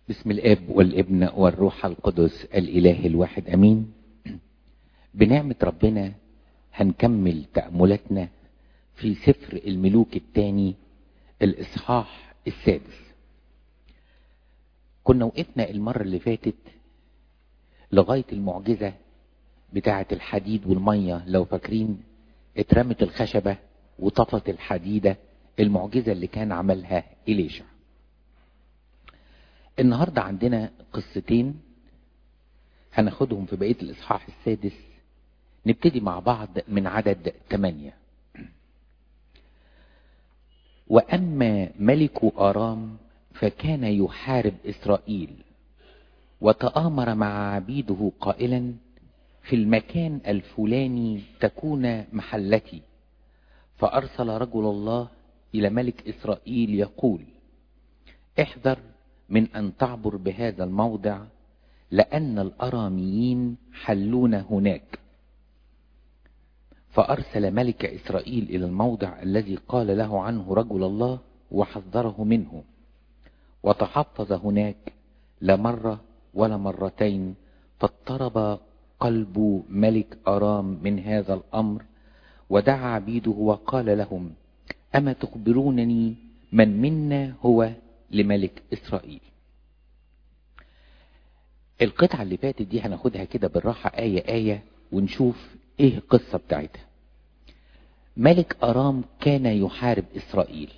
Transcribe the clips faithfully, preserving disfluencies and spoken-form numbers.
بسم الاب والابن والروح القدس الاله الواحد امين. بنعمة ربنا هنكمل تأملاتنا في سفر الملوك الثاني الاصحاح السادس. كنا وقفنا المرة اللي فاتت لغاية المعجزة بتاعة الحديد والمية، لو فاكرين اترمت الخشبة وطفت الحديدة، المعجزة اللي كان عملها إليشع. النهاردة عندنا قصتين هناخدهم في بقية الإصحاح السادس. نبتدي مع بعض من عدد ثمانية. وأما ملك آرام فكان يحارب إسرائيل، وتآمر مع عبيده قائلا: في المكان الفلاني تكون محلتي. فأرسل رجل الله إلى ملك إسرائيل يقول: احذر من أن تعبر بهذا الموضع، لأن الأراميين حلون هناك. فأرسل ملك إسرائيل إلى الموضع الذي قال له عنه رجل الله وحذره منه، وتحفظ هناك لا مرة ولا مرتين. فاضطرب قلب ملك آرام من هذا الأمر، ودعا عبيده وقال لهم: أما تخبرونني من منا هو لملك إسرائيل؟ القطعة اللي فاتت دي هناخدها كده بالراحة آية آية ونشوف ايه القصة بتاعتها. ملك آرام كان يحارب إسرائيل.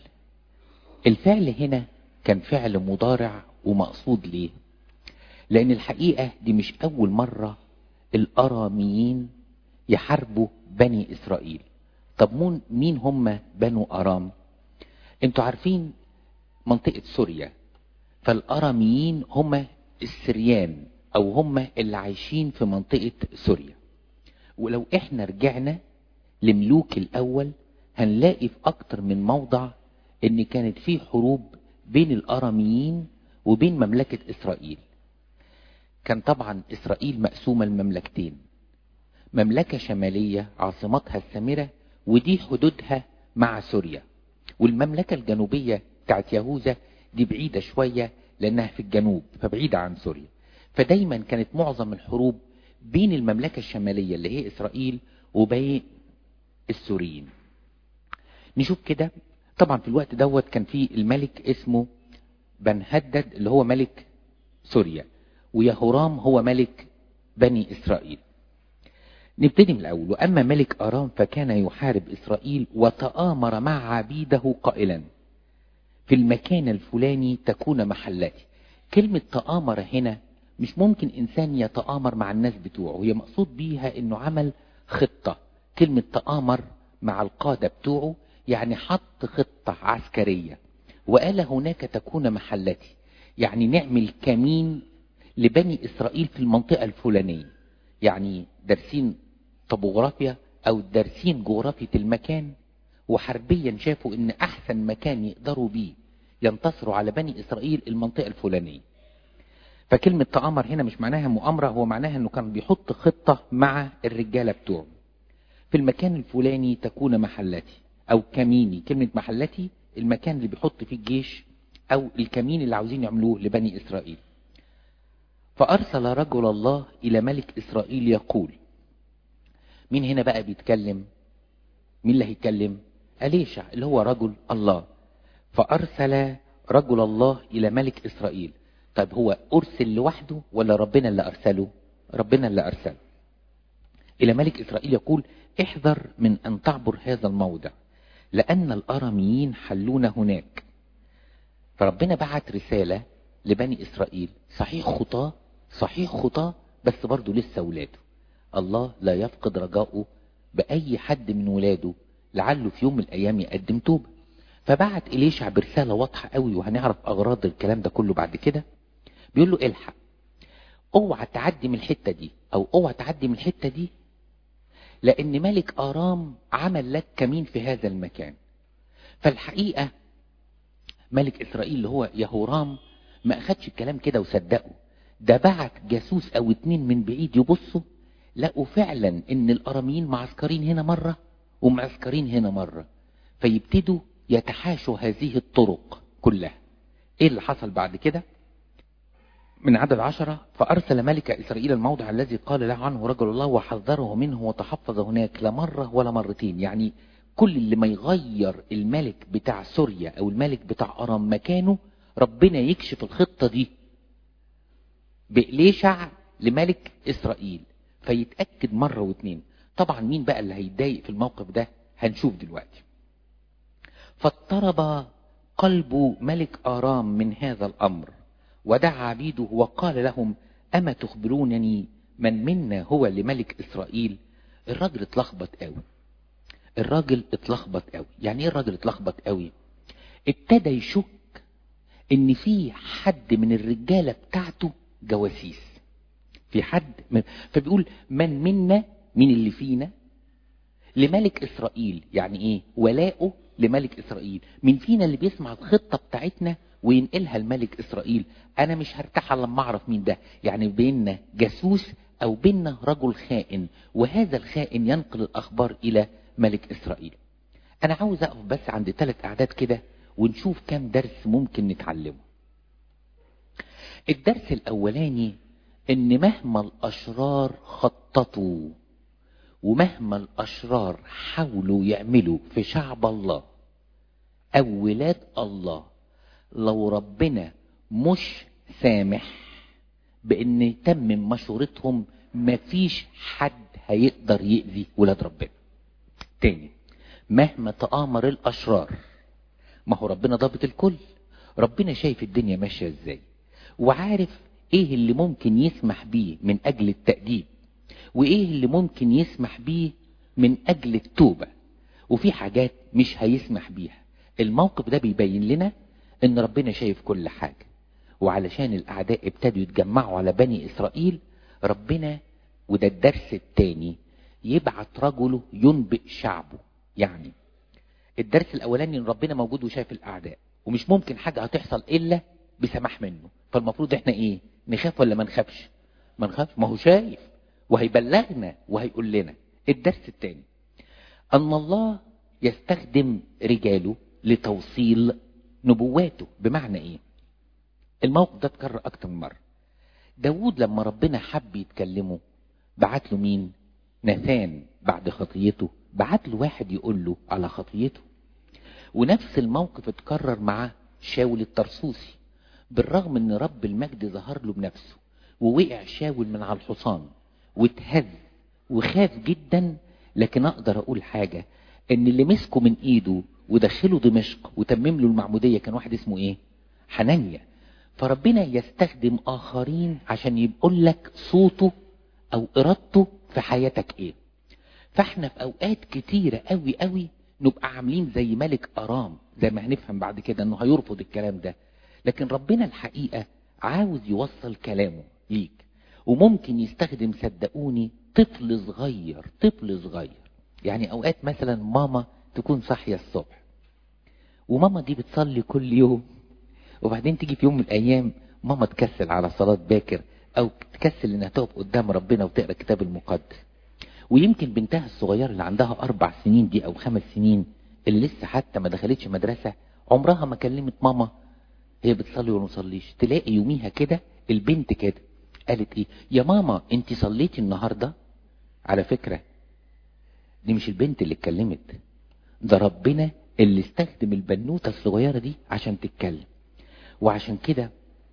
الفعل هنا كان فعل مضارع ومقصود ليه؟ لأن الحقيقة دي مش أول مرة الأراميين يحاربوا بني إسرائيل. طب مين هم بنو آرام؟ انتوا عارفين منطقة سوريا، فالأراميين هم السريان او هم اللي عايشين في منطقة سوريا. ولو احنا رجعنا لملوك الاول هنلاقي في اكتر من موضع ان كانت في حروب بين الاراميين وبين مملكة اسرائيل. كان طبعا اسرائيل مقسومة لمملكتين، مملكة شمالية عاصمتها السامرة ودي حدودها مع سوريا، والمملكة الجنوبية بتاعت يهوذا دي بعيدة شوية لأنها في الجنوب فبعيدة عن سوريا. فدايما كانت معظم الحروب بين المملكة الشمالية اللي هي إسرائيل وبين السوريين. نشوف كده. طبعا في الوقت دوت كان في الملك اسمه بنهدد اللي هو ملك سوريا، ويهورام هو ملك بني إسرائيل. نبتدي من الأول. وأما ملك آرام فكان يحارب إسرائيل، وتآمر مع عبيده قائلا: في المكان الفلاني تكون محلتي. كلمة تآمر هنا مش ممكن إنسان يتآمر مع الناس بتوعه، هي مقصود بيها إنه عمل خطة. كلمة تآمر مع القادة بتوعه يعني حط خطة عسكرية، وقال هناك تكون محلتي، يعني نعمل كمين لبني إسرائيل في المنطقة الفلانية. يعني دارسين طبوغرافيا أو دارسين جغرافية المكان، وحربيا شافوا ان احسن مكان يقدروا بيه ينتصروا على بني اسرائيل المنطقة الفلانية. فكلمة تآمر هنا مش معناها مؤامرة، هو معناها انه كان بيحط خطة مع الرجالة بتوعه. في المكان الفلاني تكون محلتي او كميني. كلمة محلتي المكان اللي بيحط فيه الجيش او الكمين اللي عاوزين يعملوه لبني اسرائيل. فارسل رجل الله الى ملك اسرائيل يقول. مين هنا بقى بيتكلم؟ مين اللي هيتكلم؟ إليشع اللي هو رجل الله. فأرسل رجل الله إلى ملك إسرائيل. طيب هو أرسل لوحده ولا ربنا اللي أرسله؟ ربنا اللي أرسله إلى ملك إسرائيل يقول: احذر من أن تعبر هذا الموضع، لأن الأراميين حلون هناك. فربنا بعت رسالة لبني إسرائيل. صحيح خطاه، صحيح خطاه، بس برضو لسه ولاده. الله لا يفقد رجاؤه بأي حد من ولاده، لعله في يوم من الأيام يقدم توبة. فبعت إليشع برسالة واضحة قوي، وهنعرف أغراض الكلام ده كله بعد كده. بيقول له: الحق، اوعى تعدي من الحتة دي أو اوعى تعدي من الحتة دي، لأن ملك آرام عمل لك كمين في هذا المكان. فالحقيقة ملك إسرائيل اللي هو يهورام ما أخدش الكلام كده وصدقه، ده بعت جاسوس أو اتنين من بعيد يبصوا، لقوا فعلا ان الاراميين معسكرين هنا مرة ومعسكرين هنا مرة، فيبتدوا يتحاشوا هذه الطرق كلها. ايه اللي حصل بعد كده؟ من عدد عشرة: فأرسل ملك إسرائيل الموضع الذي قال له عنه رجل الله وحذره منه وتحفظ هناك لا مرة ولا مرتين. يعني كل اللي ما يغير الملك بتاع سوريا أو الملك بتاع أرام مكانه، ربنا يكشف الخطة دي بإليشع لملك إسرائيل، فيتأكد مرة واتنين. طبعا مين بقى اللي هيتضايق في الموقف ده؟ هنشوف دلوقتي. فاضطرب قلب ملك آرام من هذا الأمر، ودعا عبيده وقال لهم: أما تخبرونني من منا هو لملك إسرائيل؟ الراجل اتلخبط قوي. الراجل اتلخبط قوي. يعني ايه الراجل اتلخبط قوي؟ ابتدى يشك ان في حد من الرجالة بتاعته جواسيس، في حد من... فبيقول: من منا، من اللي فينا لملك إسرائيل. يعني ايه ولاؤه لملك إسرائيل؟ من فينا اللي بيسمع الخطة بتاعتنا وينقلها لملك إسرائيل؟ انا مش هرتاح لما اعرف مين ده. يعني بيننا جاسوس او بيننا رجل خائن، وهذا الخائن ينقل الاخبار الى ملك إسرائيل. انا عاوز اقف بس عند ثلاث اعداد كده ونشوف كام درس ممكن نتعلمه. الدرس الاولاني ان مهما الاشرار خططوا ومهما الاشرار حاولوا يعملوا في شعب الله او ولاد الله، لو ربنا مش سامح بان يتمم مشورتهم، مفيش حد هيقدر يأذي ولاد ربنا. تاني، مهما تآمر الاشرار، ما هو ربنا ضابط الكل، ربنا شايف الدنيا ماشية ازاي وعارف ايه اللي ممكن يسمح بيه من اجل التأديب وايه اللي ممكن يسمح بيه من اجل التوبة، وفي حاجات مش هيسمح بيها. الموقف ده بيبين لنا ان ربنا شايف كل حاجة. وعلشان الاعداء ابتدوا يتجمعوا على بني اسرائيل، ربنا، وده الدرس التاني، يبعت رجله ينبئ شعبه. يعني الدرس الاولاني ان ربنا موجود وشايف الاعداء، ومش ممكن حاجة هتحصل الا بسماح منه. فالمفروض احنا ايه؟ نخاف ولا ما نخافش؟ ما نخافش، ما هو شايف وهيبلغنا وهيقول لنا. الدرس الثاني ان الله يستخدم رجاله لتوصيل نبواته. بمعنى ايه؟ الموقف ده اتكرر اكتر من مرة. داود لما ربنا حب يتكلمه بعت له مين؟ ناثان. بعد خطيته بعت له واحد يقول له على خطيته. ونفس الموقف اتكرر مع شاول الطرسوسي، بالرغم ان رب المجد ظهر له بنفسه، ووقع شاول من على الحصان واتهز وخاف جدا. لكن اقدر اقول حاجة، ان اللي مسكه من ايده ودخله دمشق وتمم له المعمودية كان واحد اسمه ايه؟ حنانيا. فربنا يستخدم اخرين عشان يقول لك صوته او ارادته في حياتك ايه. فاحنا في اوقات كتيرة قوي قوي نبقى عاملين زي ملك ارام، زي ما هنفهم بعد كده انه هيرفض الكلام ده. لكن ربنا الحقيقة عاوز يوصل كلامه ليك، وممكن يستخدم، صدقوني، طفل صغير. طفل صغير يعني اوقات مثلا ماما تكون صاحية الصبح، وماما دي بتصلي كل يوم، وبعدين تيجي في يوم من الايام ماما تكسل على صلاة باكر، او تكسل انها تقف قدام ربنا وتقرأ الكتاب المقدس. ويمكن بنتها الصغيرة اللي عندها اربع سنين دي او خمس سنين، اللي لسه حتى ما دخلتش مدرسة، عمرها ما كلمت ماما هي بتصلي ولا مصليش. تلاقي يوميها كده البنت كده قالت ايه؟ يا ماما انت صليتي النهاردة؟ على فكرة دي مش البنت اللي اتكلمت، ده ربنا اللي استخدم البنوتة الصغيرة دي عشان تتكلم. وعشان كده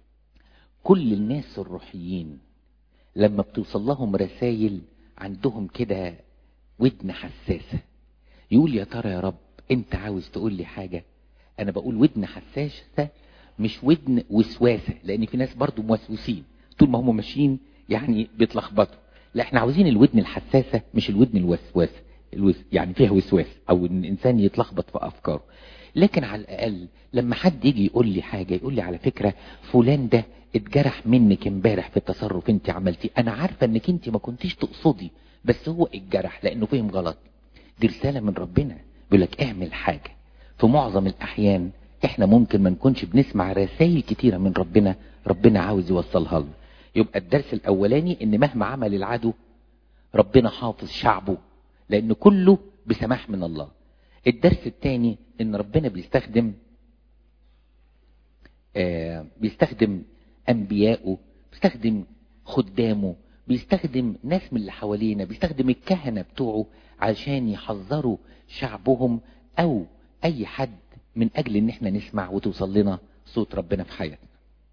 كل الناس الروحيين لما بتوصل لهم رسائل عندهم كده ودن حساسة، يقول: يا ترى يا رب انت عاوز تقول لي حاجة؟ انا بقول ودن حساسة مش ودن وسواسة، لان في ناس برضو موسوسين طول ما هم ماشيين يعني بيتلخبطوا. لا، احنا عاوزين الودن الحساسة مش الودن الوسواسة، الوس يعني فيها وسواس او ان الانسان يتلخبط في افكاره. لكن على الاقل لما حد يجي يقول لي حاجة، يقول لي: على فكرة فلان ده اتجرح منك امبارح في التصرف انت عملتيه، انا عارفة انك انت ما كنتيش تقصدي، بس هو اتجرح لانه فهم غلط. دي رسالة من ربنا بيقول لك اعمل حاجة. في معظم الاحيان احنا ممكن ما نكونش بنسمع رسائل كتيرة من ربنا، ربنا عاوز يوصلها لنا. يبقى الدرس الاولاني ان مهما عمل العدو ربنا حافظ شعبه، لان كله بسماح من الله. الدرس الثاني ان ربنا بيستخدم آه بيستخدم انبيائه بيستخدم خدامه، بيستخدم ناس من اللي حوالينا، بيستخدم الكهنة بتوعه عشان يحذروا شعبهم او اي حد من اجل ان احنا نسمع وتوصل لنا صوت ربنا في حياتنا.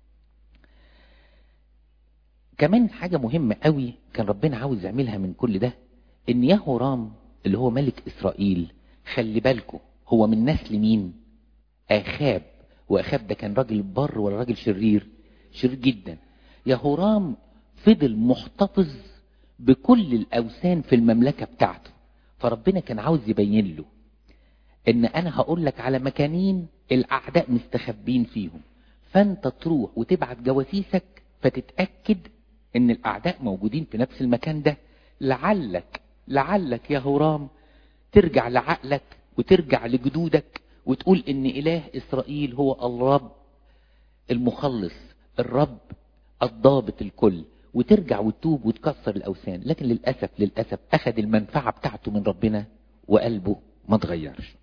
كمان حاجة مهمة قوي كان ربنا عاوز يعملها من كل ده، ان يهورام اللي هو ملك اسرائيل، خلي بالكم هو من نسل مين؟ اخاب. واخاب ده كان راجل بر ولا راجل شرير؟ شرير جدا. يهورام فضل محتفظ بكل الاوثان في المملكة بتاعته، فربنا كان عاوز يبين له ان انا هقول لك على مكانين الاعداء مستخبين فيهم، فانت تروح وتبعت جواسيسك فتتأكد ان الاعداء موجودين في نفس المكان ده، لعلك لعلك يا هورام ترجع لعقلك وترجع لجدودك وتقول ان اله اسرائيل هو الرب المخلص، الرب الضابط الكل، وترجع وتوب وتكسر الاوثان. لكن للأسف للأسف اخذ المنفعة بتاعته من ربنا وقلبه ما اتغيرش.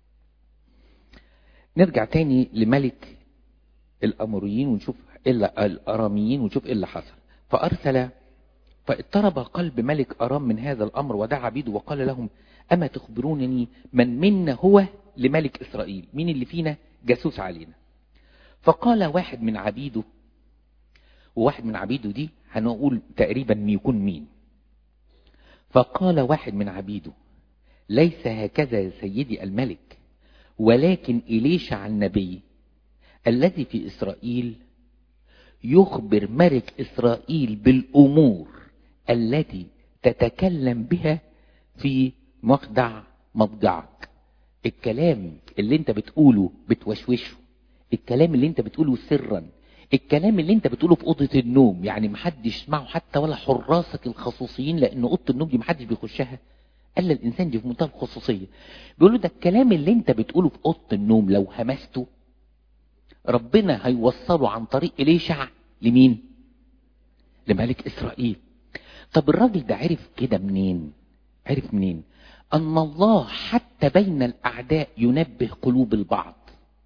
نرجع تاني لملك الاموريين ونشوف إلا الاراميين ونشوف ايه اللي حصل. فارسل فاضطرب قلب ملك ارام من هذا الامر، ودعا عبيده وقال لهم اما تخبرونني من منا هو لملك اسرائيل؟ مين اللي فينا جاسوس علينا؟ فقال واحد من عبيده، وواحد من عبيده دي هنقول تقريبا يكون مين. فقال واحد من عبيده ليس هكذا يا سيدي الملك، ولكن إليشع النبي الذي في إسرائيل يخبر ملك إسرائيل بالأمور التي تتكلم بها في مخدع مضجعك. الكلام اللي انت بتقوله بتوشوشه، الكلام اللي انت بتقوله سرا، الكلام اللي انت بتقوله في اوضه النوم، يعني محدش يسمعه حتى ولا حراسك الخصوصيين، لان اوضه النوم دي محدش بيخشها الا الانسان دي في منتهى الخصوصيه. بيقولوا ده الكلام اللي انت بتقوله في اوضه النوم لو همسته ربنا هيوصله عن طريق إليشع لمين؟ لملك إسرائيل. طب الراجل ده عرف كده منين؟ عرف منين؟ أن الله حتى بين الأعداء ينبه قلوب البعض.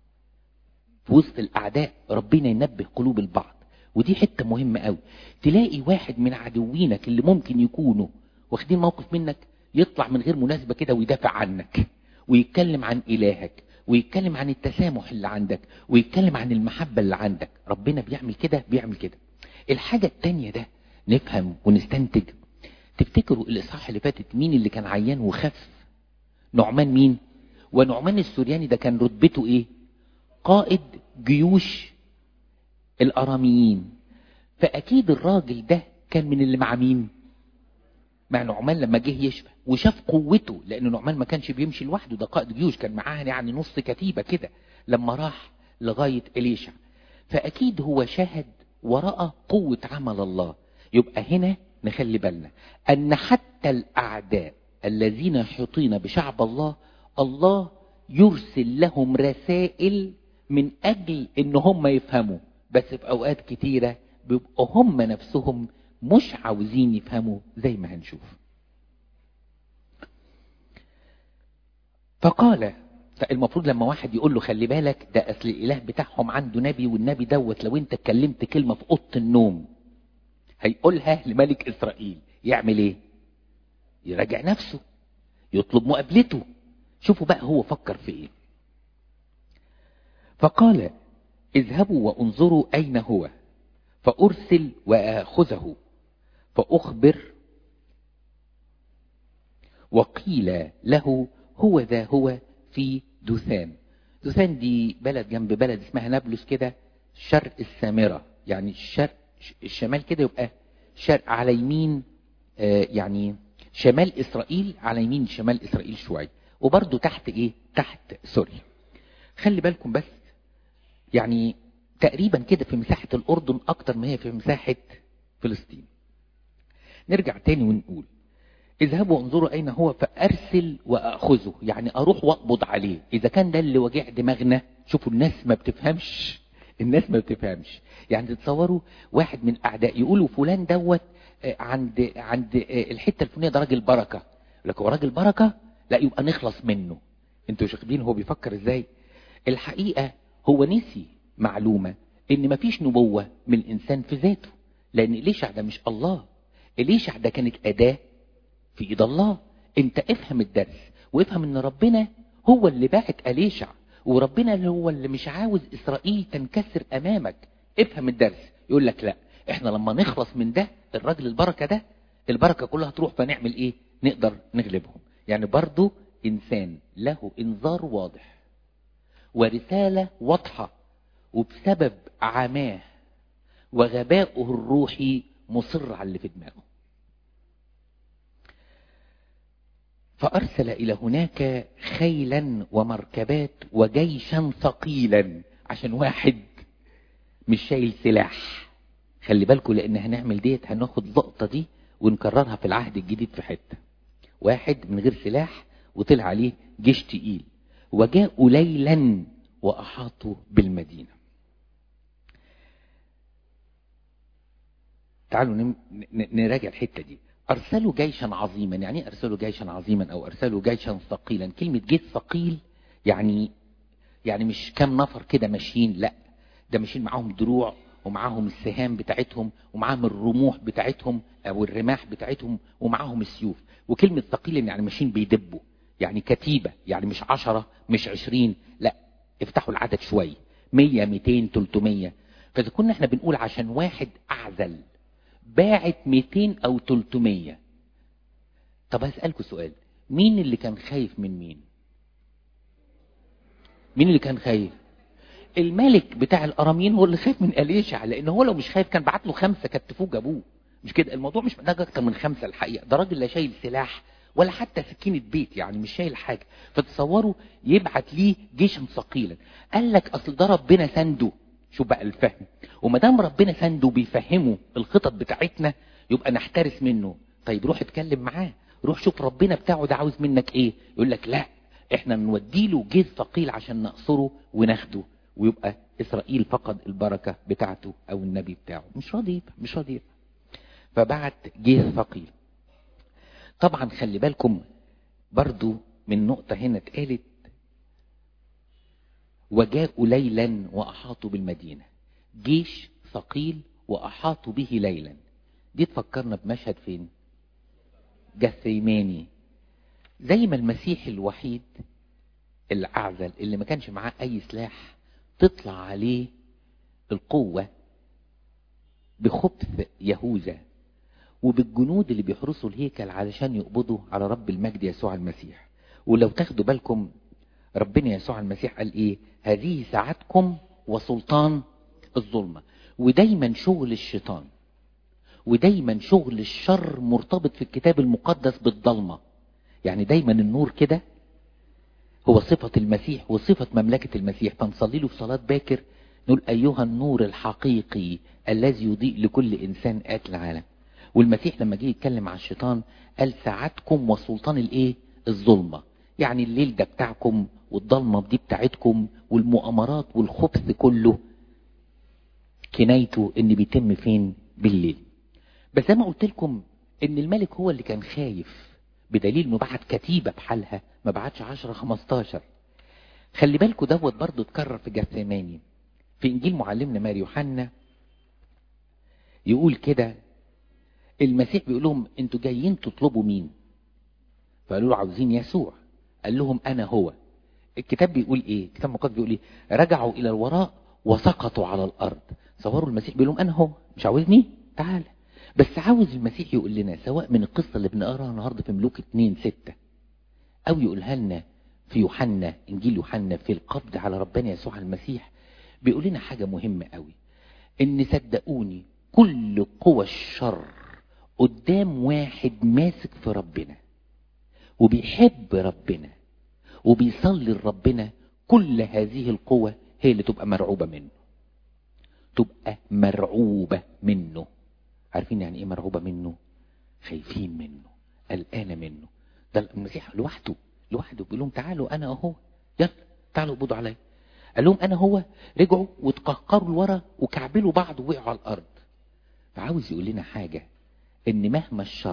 في وسط الأعداء ربنا ينبه قلوب البعض، ودي حتة مهمة قوي. تلاقي واحد من عدوينك اللي ممكن يكونوا واخدين موقف منك يطلع من غير مناسبة كده ويدافع عنك ويتكلم عن إلهك ويتكلم عن التسامح اللي عندك ويتكلم عن المحبة اللي عندك. ربنا بيعمل كده بيعمل كده. الحاجة التانية ده نفهم ونستنتج. تفتكروا الإصحاح اللي فاتت مين اللي كان عيان وخف؟ نعمان مين؟ ونعمان السورياني ده كان رتبته ايه؟ قائد جيوش الأراميين. فأكيد الراجل ده كان من اللي مع مين؟ مع نعمان لما جه يشفى وشاف قوته، لأن نعمان ما كانش بيمشي لوحده، ده قائد جيوش كان معاه يعني نص كتيبة كده لما راح لغاية إليشع. فأكيد هو شاهد ورأى قوة عمل الله. يبقى هنا نخلي بالنا أن حتى الأعداء الذين يحيطون بشعب الله، الله يرسل لهم رسائل من أجل إن هم يفهموا، بس في أوقات كتيرة بيبقوا هم نفسهم مش عاوزين يفهموا زي ما هنشوف. فقال، المفروض لما واحد يقول له خلي بالك ده أصل الإله بتاعهم عنده نبي، والنبي دوت لو انت اتكلمت كلمة في أوضة النوم هيقولها لملك إسرائيل، يعمل ايه؟ يراجع نفسه، يطلب مقابلته. شوفوا بقى هو فكر في ايه. فقال اذهبوا وانظروا أين هو فأرسل وأخذه فأخبر. وقيل له هو ذا هو في دوثان. دوثان دي بلد جنب بلد اسمها نابلس كده، شرق السامرة، يعني الشرق الشمال كده، يبقى شرق على يمين آه يعني شمال إسرائيل، على يمين شمال إسرائيل شوية، وبرضو تحت ايه؟ تحت سوريا. خلي بالكم بس يعني تقريبا كده في مساحة الأردن أكتر ما هي في مساحة فلسطين. نرجع تاني ونقول اذهبوا وانظروا أين هو فأرسل وأخذه، يعني أروح وأقبض عليه. إذا كان ده اللي وجع دماغنا، شوفوا الناس ما بتفهمش، الناس ما بتفهمش. يعني تتصوروا واحد من الأعداء يقولوا فلان دوت عند عند الحتة الفلانية ده راجل بركة، لكن هو راجل بركة لا يبقى نخلص منه. انتوا شايفين هو بيفكر ازاي؟ الحقيقة هو نسي معلومة ان مفيش نبوة من الانسان في ذاته، لان إليشع ده مش الله. إليشع ده كانت أداة في ايد الله. انت افهم الدرس وافهم ان ربنا هو اللي باعت إليشع، وربنا اللي هو اللي مش عاوز إسرائيل تنكسر امامك. افهم الدرس. يقول لك لا، احنا لما نخلص من ده الراجل البركة ده، البركة كلها تروح، فنعمل ايه؟ نقدر نغلبهم. يعني برضو انسان له انذار واضح ورسالة واضحة، وبسبب عماه وغبائه الروحي مصر على اللي في دماغه. فأرسل إلى هناك خيلا ومركبات وجيشا ثقيلا عشان واحد مش شايل سلاح. خلي بالكم، لأن هنعمل ديت، هناخد لقطة دي ونكررها في العهد الجديد في حتة. واحد من غير سلاح وطلع عليه جيش تقيل، وجاءوا ليلا وأحاطوا بالمدينة. تعالوا نراجع الحتة دي. أرسلوا جيشا عظيما. يعني أرسلوا جيشا عظيما أو أرسلوا جيشا ثقيلا. كلمة جيش ثقيل يعني يعني مش كام نفر كده ماشيين، لا، ده ماشيين معاهم دروع ومعاهم السهام بتاعتهم ومعاهم الرموح بتاعتهم أو الرماح بتاعتهم ومعاهم السيوف. وكلمة ثقيل يعني ماشيين بيدبوا، يعني كتيبة، يعني مش عشرة مش عشرين، لا، افتحوا العدد شوية، مية ميتين تلتمية. فإذا كنا احنا بنقول عشان واحد أعزل باعت ميتين او تلتمية، طب هسألكوا سؤال، مين اللي كان خايف من مين؟ مين اللي كان خايف؟ الملك بتاع الاراميين هو اللي خايف من إليشع، لان هو لو مش خايف كان بعت له خمسة كتفوه جابوه. مش كده؟ الموضوع مش محتاج اكتر من خمسة الحقيقة. ده راجل لا شايل سلاح ولا حتى سكينة بيت، يعني مش شايل حاجة. فتصوروا يبعت ليه جيشا ثقيلا. قال لك اصل ده ربنا سنده. شوف بقى الفهم. وما دام ربنا سنده بيفهمه الخطط بتاعتنا، يبقى نحترس منه. طيب روح اتكلم معاه، روح شوف ربنا بتاعه ده عاوز منك ايه. يقول لك لا، احنا نوديله جيش ثقيل عشان نقصره وناخده، ويبقى إسرائيل فقد البركة بتاعته أو النبي بتاعه. مش راضي، مش راضي. فبعت جيش ثقيل. طبعا خلي بالكم برضو من نقطة هنا اتقالت، وجاءوا ليلا وأحاطوا بالمدينة. جيش ثقيل وأحاطوا به ليلا. دي تفكرنا بمشهد فين؟ جثيماني. زي ما المسيح الوحيد الأعزل اللي ما كانش معاه أي سلاح تطلع عليه القوة بخبث يهوذا وبالجنود اللي بيحرسوا الهيكل علشان يقبضوا على رب المجد يسوع المسيح. ولو تاخدوا بالكم ربنا يسوع المسيح قال ايه؟ هذه ساعتكم وسلطان الظلمة. ودايما شغل الشيطان ودايما شغل الشر مرتبط في الكتاب المقدس بالضلمة. يعني دايما النور كده هو صفة المسيح وصفة مملكة المسيح. فنصلي له في صلاة باكر نقول أيها النور الحقيقي الذي يضيء لكل إنسان آت العالم. والمسيح لما جه يتكلم عن الشيطان قال ساعتكم وسلطان الايه؟ الظلمة. يعني الليل ده بتاعكم والضلمة دي بتاعتكم، والمؤامرات والخبث كله كنايته ان بيتم فين؟ بالليل. بس زي ما قلت لكم ان الملك هو اللي كان خايف، بدليل انه بعت كتيبة بحالها، ما بعتش عشرة خمستاشر. خلي بالكم دوت برضو اتكرر في جثيماني. في انجيل معلمنا ماري يوحنا يقول كده، المسيح بيقول لهم انتوا جايين تطلبوا مين؟ فقالوا له عاوزين يسوع. قال لهم انا هو. الكتاب بيقول ايه؟ الكتاب المقدس بيقول ايه؟ رجعوا الى الوراء وسقطوا على الارض. صوروا المسيح بيقول لهم انا هو. مش عاوزني؟ تعال. بس عاوز المسيح يقول لنا سواء من القصة اللي بنقراها النهارده في ملوك اتنين ستة، او يقولها لنا في يوحنا، انجيل يوحنا، في القبض على ربنا يسوع المسيح، بيقول لنا حاجة مهمة قوي، ان صدقوني كل قوى الشر قدام واحد ماسك في ربنا وبيحب ربنا وبيصلي لربنا، كل هذه القوة هي اللي تبقى مرعوبة منه. تبقى مرعوبة منه. عارفين يعني ايه مرعوبة منه؟ خايفين منه، قلقانة منه. ده المسيح لوحده لوحده بيقول لهم تعالوا انا اهو، يلا تعالوا اقبضوا عليا. قال لهم انا هو. رجعوا وتقهقروا لورا وكعبلوا بعض ووقعوا على الارض. فعاوز يقول لنا حاجة، ان مهما الشر،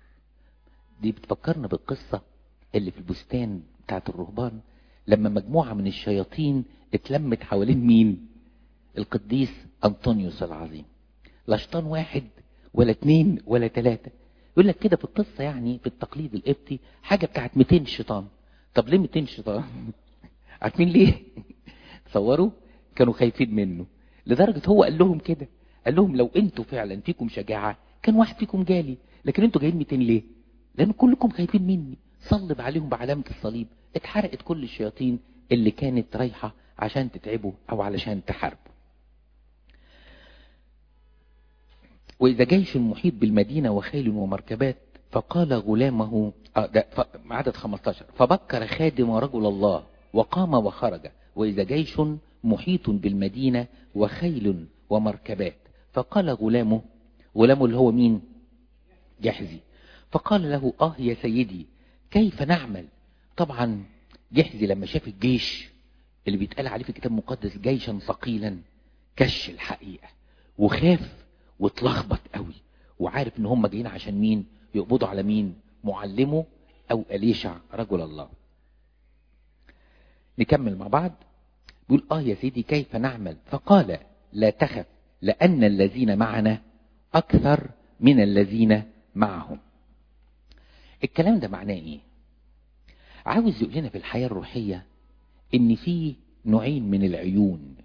دي بتفكرنا بالقصة اللي في البستان بتاعت الرهبان لما مجموعة من الشياطين اتلمت حوالين مين؟ القديس أنطونيوس العظيم. لا شيطان واحد ولا اتنين ولا تلاتة. يقول لك كده في القصة يعني في التقليد القبطي حاجة بتاعت مئتين شيطان. طب ليه مئتين شيطان؟ عارفين ليه؟ تصوروا كانوا خايفين منه لدرجة هو قال لهم كده، قال لهم لو انتوا فعلا فيكم شجاعة كان واحد فيكم جالي، لكن انتوا جايين مئتين ليه؟ لان كلكم خايفين مني. صلب عليهم بعلامة الصليب، اتحرقت كل الشياطين اللي كانت رايحة عشان تتعبوا او علشان تحاربوا. وإذا جيش محيط بالمدينة وخيل ومركبات فقال غلامه آه ده عدد خمستاشر فبكر خادم رجل الله وقام وخرج وإذا جيش محيط بالمدينة وخيل ومركبات فقال غلامه، غلامه اللي هو مين؟ جحزي، فقال له آه يا سيدي كيف نعمل؟ طبعا جحزي لما شاف الجيش اللي بيتقال عليه في الكتاب المقدس جيشا ثقيلا كش الحقيقة وخاف واتلخبط قوي، وعارف ان هم جايين عشان مين؟ يقبضوا على مين؟ معلمه او أليشع رجل الله. نكمل مع بعض. بيقول اه يا سيدي كيف نعمل؟ فقال لا تخف لان الذين معنا اكثر من الذين معهم. الكلام ده معناه ايه؟ عاوز يقول لنا في الحياة الروحية ان في نوعين من العيون.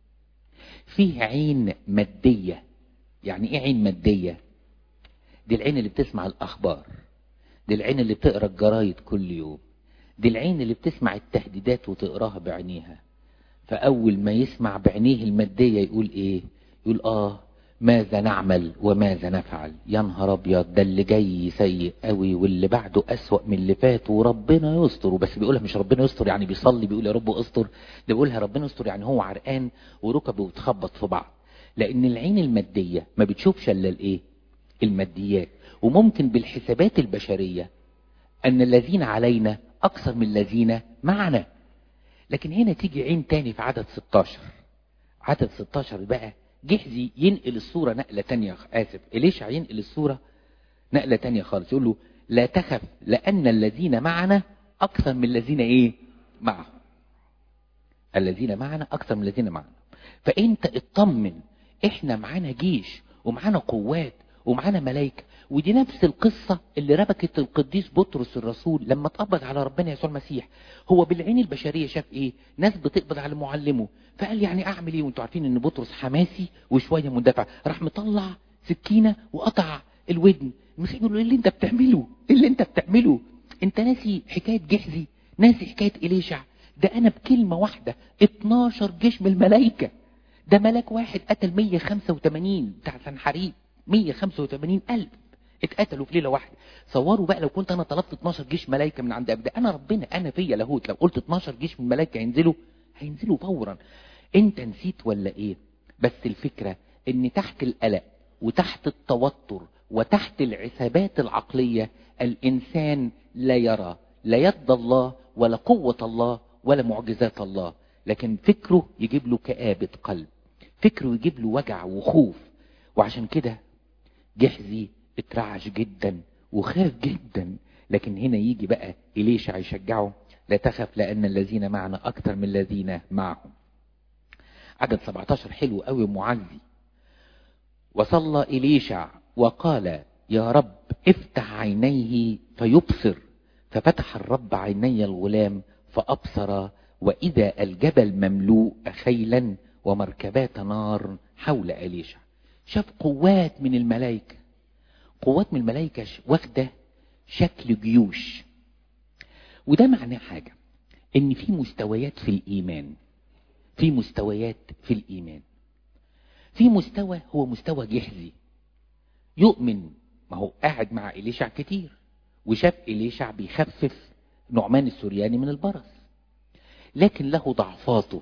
فيه عين مادية. يعني ايه عين مادية؟ دي العين اللي بتسمع الاخبار، دي العين اللي بتقرأ الجرايد كل يوم، دي العين اللي بتسمع التهديدات وتقراها بعينيها. فاول ما يسمع بعينيه المادية يقول ايه؟ يقول اه ماذا نعمل وماذا نفعل؟ يا نهار ابيض ده اللي جاي سيء قوي واللي بعده اسوأ من اللي فات وربنا يستر. بس بيقولها مش ربنا يستر يعني بيصلي بيقول يا رب استر، ده بيقولها ربنا يستر يعني هو عرقان وركبه بتخبط في بعض. لان العين المادية ما بتشوفش الا الايه؟ الماديات. وممكن بالحسابات البشرية ان الذين علينا اكثر من الذين معنا. لكن هنا تيجي عين تاني في عدد ستاشر. عدد ستاشر بقى جحزي ينقل الصورة نقلة تانية، آسف إليشع ينقل الصورة نقلة تانية خالص. يقول له لا تخف لأن الذين معنا أكثر من الذين إيه؟ معهم. الذين معنا أكثر من الذين معنا. فأنت اطمن، إحنا معانا جيش ومعانا قوات ومعانا ملايكة. ودي نفس القصة اللي ربكت القديس بطرس الرسول لما اتقبض على ربنا يسوع المسيح. هو بالعين البشرية شاف ايه؟ ناس بتقبض على معلمه، فقال يعني اعمل ايه؟ وانتوا عارفين ان بطرس حماسي وشوية مندفع، راح مطلع سكينة وقطع الودن. المسيح يقول له ايه اللي انت بتعمله؟ ايه اللي انت بتعمله؟ انت ناسي حكاية جحزي؟ ناسي حكاية إليشع؟ ده انا بكلمة واحدة اتناشر جيش من الملائكة. ده ملاك واحد قتل مية وخمسة وتمانين بتاع سنحريب، مية وخمسة وتمانين ألف اتقتلوا في ليلة واحدة. صوروا بقى لو كنت انا طلبت اتناشر جيش ملائكة من عند ابدا، انا ربنا انا فيا لاهوت، لو قلت اتناشر جيش من ملائكة هينزلوا هينزلوا فورا. انت نسيت ولا ايه؟ بس الفكرة ان تحت القلق وتحت التوتر وتحت العسابات العقلية الانسان لا يرى لا يد الله ولا قوة الله ولا معجزات الله، لكن فكره يجيب له كآبة قلب، فكره يجيب له وجع وخوف. وعشان كده جحزي اترعش جدا وخاف جدا. لكن هنا يجي بقى إليشع يشجعه لا تخف لأن الذين معنا أكثر من الذين معهم. عدد سبعتاشر حلو قوي معزي. وصلى إليشع وقال يا رب افتح عينيه فيبصر، ففتح الرب عيني الغلام فأبصر وإذا الجبل مملوء خيلا ومركبات نار حول إليشع. شاف قوات من الملائكة، قوات من الملائكة واخدة شكل جيوش. وده معناه حاجة، ان في مستويات في الإيمان، في مستويات في الإيمان. في مستوى هو مستوى جحزي، يؤمن، ما هو قاعد مع إليشع كتير وشاف إليشع بيخفف نعمان السورياني من البرص، لكن له ضعفاته.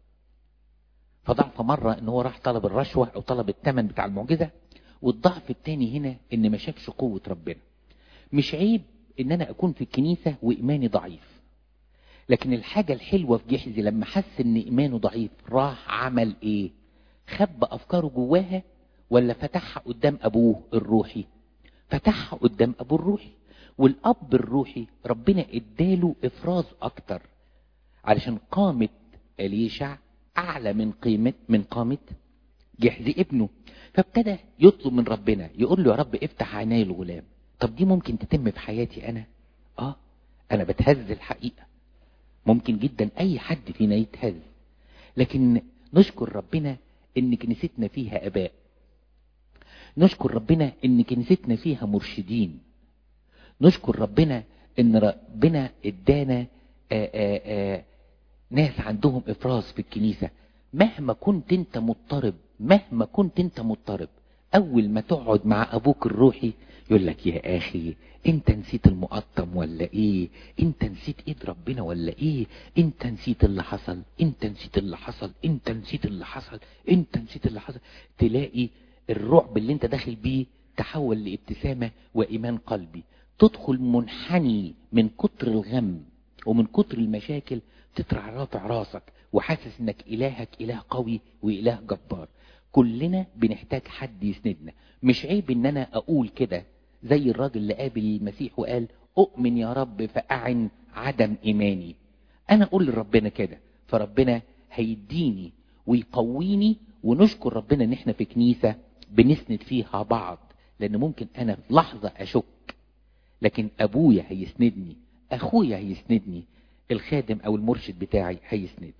فضعف مرة ان هو راح طلب الرشوة او طلب الثمن بتاع المعجزة، والضعف التاني هنا ان ما شافش قوة ربنا. مش عيب ان انا اكون في الكنيسة وايماني ضعيف، لكن الحاجة الحلوة في جحزي لما حس ان ايمانه ضعيف راح عمل ايه؟ خبى افكاره جواها ولا فتحها قدام ابوه الروحي؟ فتحها قدام ابوه الروحي. والاب الروحي ربنا اداله افراز اكتر، علشان قامة إليشع اعلى من قيمة من قامة جحزي ابنه. فابتدى يطلب من ربنا، يقول له يا رب افتح عيني الغلام. طب دي ممكن تتم في حياتي انا؟ اه انا بتهز الحقيقة، ممكن جدا اي حد فينا يتهز. لكن نشكر ربنا ان كنيستنا فيها اباء، نشكر ربنا ان كنيستنا فيها مرشدين، نشكر ربنا ان ربنا ادانا آآ آآ ناس عندهم افراز في الكنيسة. مهما كنت انت مضطرب، مهما كنت انت مضطرب، اول ما تقعد مع ابوك الروحي يقول لك يا اخي انت نسيت المقطم ولا ايه؟ انت نسيت ايد ربنا ولا ايه؟ انت نسيت اللي حصل، انت نسيت اللي حصل، انت نسيت اللي حصل، انت نسيت اللي حصل. تلاقي الرعب اللي انت داخل بيه تحول لابتسامة وايمان قلبي. تدخل منحني من كتر الغم ومن كتر المشاكل، تطلع رافع راسك وحاسس انك الهك اله قوي واله جبار. كلنا بنحتاج حد يسندنا. مش عيب ان انا اقول كده زي الراجل اللي قابل المسيح وقال اؤمن يا رب فاعن عدم ايماني. انا اقول لربنا كده، فربنا هيديني ويقويني. ونشكر ربنا ان احنا في كنيسة بنسند فيها بعض، لان ممكن انا في لحظة اشك، لكن ابويا هيسندني، اخويا هيسندني، الخادم او المرشد بتاعي هيسندني.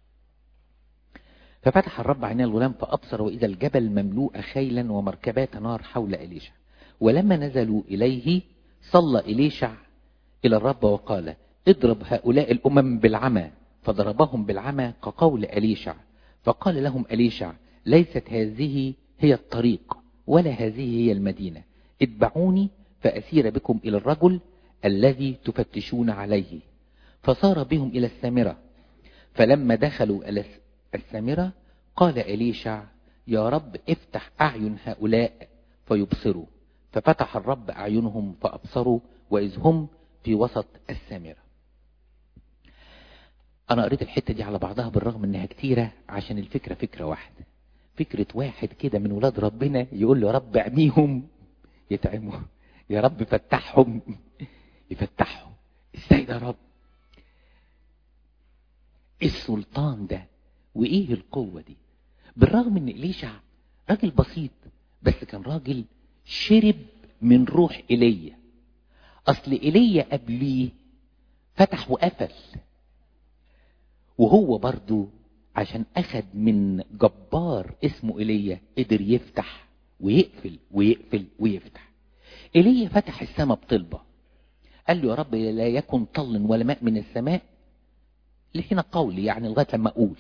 ففتح الرب عيني الغلام فابصر، واذا الجبل مملوء خيلا ومركبات نار حول إليشع. ولما نزلوا اليه صلى إليشع الى الرب وقال اضرب هؤلاء الامم بالعمى. فضربهم بالعمى كقول إليشع. فقال لهم إليشع ليست هذه هي الطريق ولا هذه هي المدينة، اتبعوني فأسير بكم إلى الرجل الذي تفتشون عليه. فصار بهم إلى السامرة. فلما دخلوا إلى السامرة قال إليشع يا رب افتح أعين هؤلاء فيبصروا. ففتح الرب أعينهم فأبصروا، وإذ هم في وسط السامرة. أنا قريت الحتة دي على بعضها بالرغم أنها كتيرة، عشان الفكرة فكرة واحدة. فكرة واحد كده من ولاد ربنا يقول له يا رب اعميهم يتعموا، يا رب فتحهم يفتحهم. ازاي ده يا رب؟ السلطان ده وايه القوة دي؟ بالرغم ان إليشع راجل بسيط، بس كان راجل شرب من روح إيليا. اصل إيليا قبليه فتح وقفل، وهو برضو عشان اخد من جبار اسمه إيليا قدر يفتح ويقفل ويقفل ويفتح. إيليا فتح السماء بطلبة، قال له يا رب لا يكن طل ولا ماء من السماء لحين قولي، يعني لغاية لما اقول.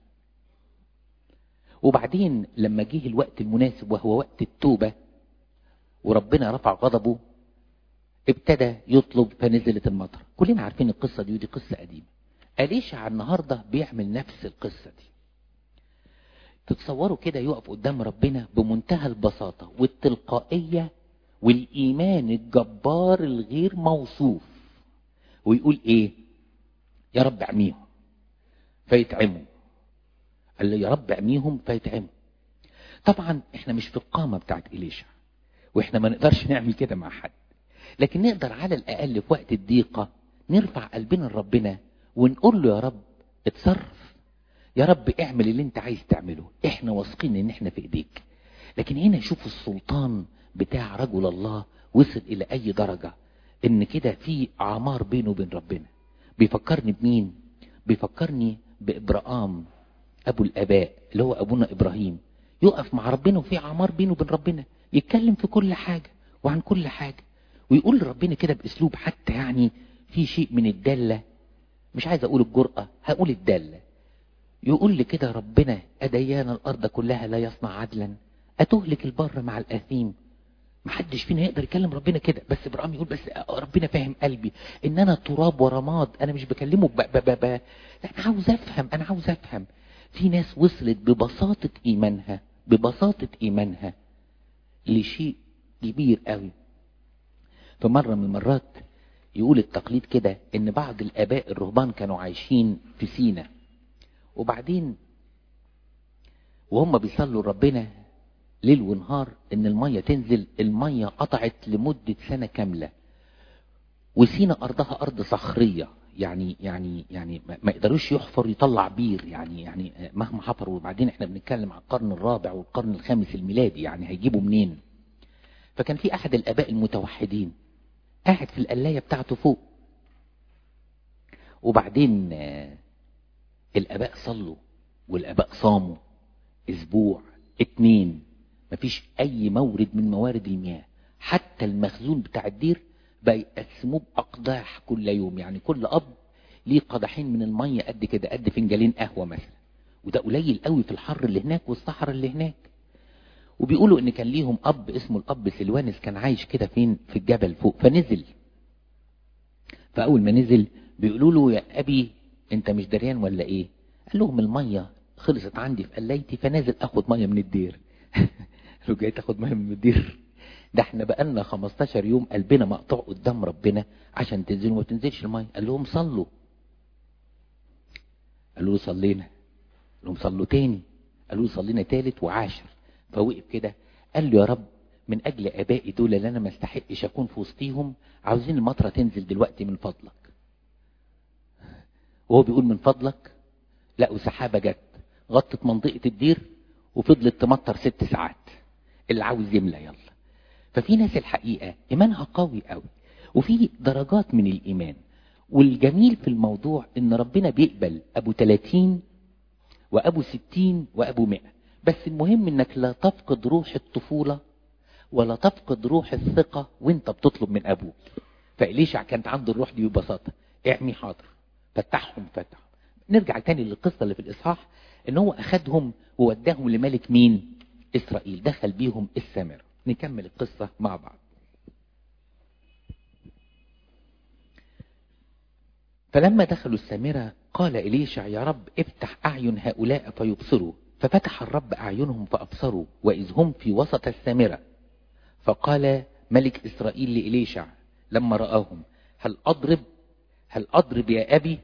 وبعدين لما جه الوقت المناسب وهو وقت التوبة وربنا رفع غضبه، ابتدى يطلب فنزلت المطر. كلنا عارفين القصة دي، ودي قصة قديمة. إليشع النهاردة بيعمل نفس القصة دي. تتصوروا كده يقف قدام ربنا بمنتهى البساطة والتلقائية والإيمان الجبار الغير موصوف، ويقول ايه؟ يا رب اعميهم فيتعموا. قال له يا رب اعميهم فيتعموا. طبعا احنا مش في القامة بتاعت إليشع، واحنا ما نقدرش نعمل كده مع حد، لكن نقدر على الأقل في وقت الضيقة نرفع قلبنا لربنا ونقول له يا رب اتصرف، يا رب اعمل اللي انت عايز تعمله، احنا واثقين ان احنا في ايديك. لكن هنا شوف السلطان بتاع رجل الله وصل الى اي درجة، ان كده في عمار بينه وبين ربنا. بيفكرني بمين؟ بيفكرني بإبراهام ابو الاباء اللي هو ابونا ابراهيم. يقف مع ربنا وفي عمار بينه وبين ربنا، يتكلم في كل حاجة وعن كل حاجة، ويقول لربنا كده باسلوب حتى يعني في شيء من الدالة، مش عايز اقول الجرأة، هقول الدالة. يقول لي كده ربنا أديان الأرض كلها لا يصنع عدلا، أتهلك البر مع الآثيم. محدش فينا يقدر يكلم ربنا كده، بس إبراهيم يقول بس ربنا فاهم قلبي إن أنا تراب ورماد، أنا مش بكلمه ب ب ب ب أنا عاوز أفهم، أنا عاوز أفهم. في ناس وصلت ببساطة إيمانها ببساطة إيمانها لشيء كبير قوي. فمرة من المرات يقول التقليد كده إن بعض الآباء الرهبان كانوا عايشين في سينا، وبعدين وهم بيصلوا ربنا ليل ونهار ان المية تنزل. المية قطعت لمدة سنة كاملة، وسينا ارضها ارض صخرية، يعني يعني يعني ما يقدروش يحفر يطلع بير، يعني يعني مهما حفروا. وبعدين احنا بنتكلم عن القرن الرابع والقرن الخامس الميلادي، يعني هيجيبوا منين؟ فكان في احد الاباء المتوحدين قاعد في القلاية بتاعته فوق، وبعدين الاباء صلوا والاباء صاموا اسبوع اتنين، مفيش اي مورد من موارد المياه، حتى المخزون بتاع الدير بقى يقسموه باقداح كل يوم، يعني كل اب ليه قدحين من الميه قد كده، قد فنجالين قهوه مثلا، وده قليل قوي في الحر اللي هناك والصحراء اللي هناك. وبيقولوا ان كان ليهم اب اسمه الاب سلوانس، كان عايش كده فين في الجبل فوق، فنزل. فاول ما نزل بيقولوا له يا ابي انت مش دريان ولا ايه؟ قال لهم الميه خلصت عندي في قلايتي فنازل اخد ميه من الدير. قالوا جاي تاخد ميه من الدير؟ ده احنا بقالنا خمستاشر يوم قلبنا مقطوع قدام ربنا عشان تنزلوا وما تنزلش الميه. قال لهم صلوا. قالوا له صلينا. قال لهم صلوا تاني. قالوا له صلينا تالت وعاشر. فوقف كده قال له يا رب من اجل ابائي دول اللي انا ما استحقش اكون في وسطيهم، عاوزين المطره تنزل دلوقتي من فضلك. وهو بيقول من فضلك لقوا سحابه جت غطت منطقه الدير وفضلت تمطر ست ساعات. اللي عاوز يملى يلا. ففي ناس الحقيقه ايمانها قوي قوي، وفي درجات من الايمان. والجميل في الموضوع ان ربنا بيقبل ابو تلاتين وابو ستين وابو مئة، بس المهم انك لا تفقد روح الطفوله ولا تفقد روح الثقه وانت بتطلب من ابوك. فإليشع كانت عنده الروح دي ببساطه، اعمي حاضر، فتحهم فتحهم. نرجع تاني للقصه اللي في الاصحاح، ان هو اخدهم ووداهم لملك مين؟ اسرائيل، دخل بيهم السامره. نكمل القصه مع بعض. فلما دخلوا السامره قال إليشع يا رب افتح اعين هؤلاء فيبصروا، ففتح الرب اعينهم فابصروا واذ هم في وسط السامره. فقال ملك اسرائيل لإليشع لما رآهم هل اضرب هل اضرب يا ابي؟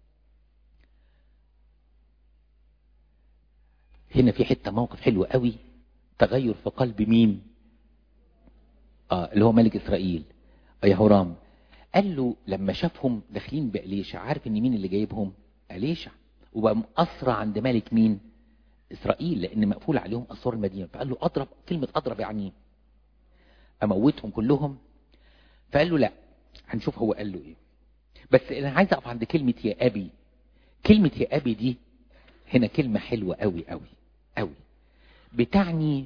هنا في حته موقف حلو قوي، تغير في قلب مين؟ اه اللي هو ملك اسرائيل يهورام. قال له لما شافهم داخلين بإليشع، عارف ان مين اللي جايبهم؟ إليشع، وبقى أسرى عند ملك مين؟ اسرائيل، لان مقفول عليهم اسوار المدينه. فقال له اضرب، كلمه اضرب يعني اموتهم كلهم؟ فقال له لا، هنشوف هو قال له ايه. بس انا عايز اقف عند كلمه يا ابي. كلمه يا ابي دي هنا كلمه حلوه قوي قوي قوي، بتعني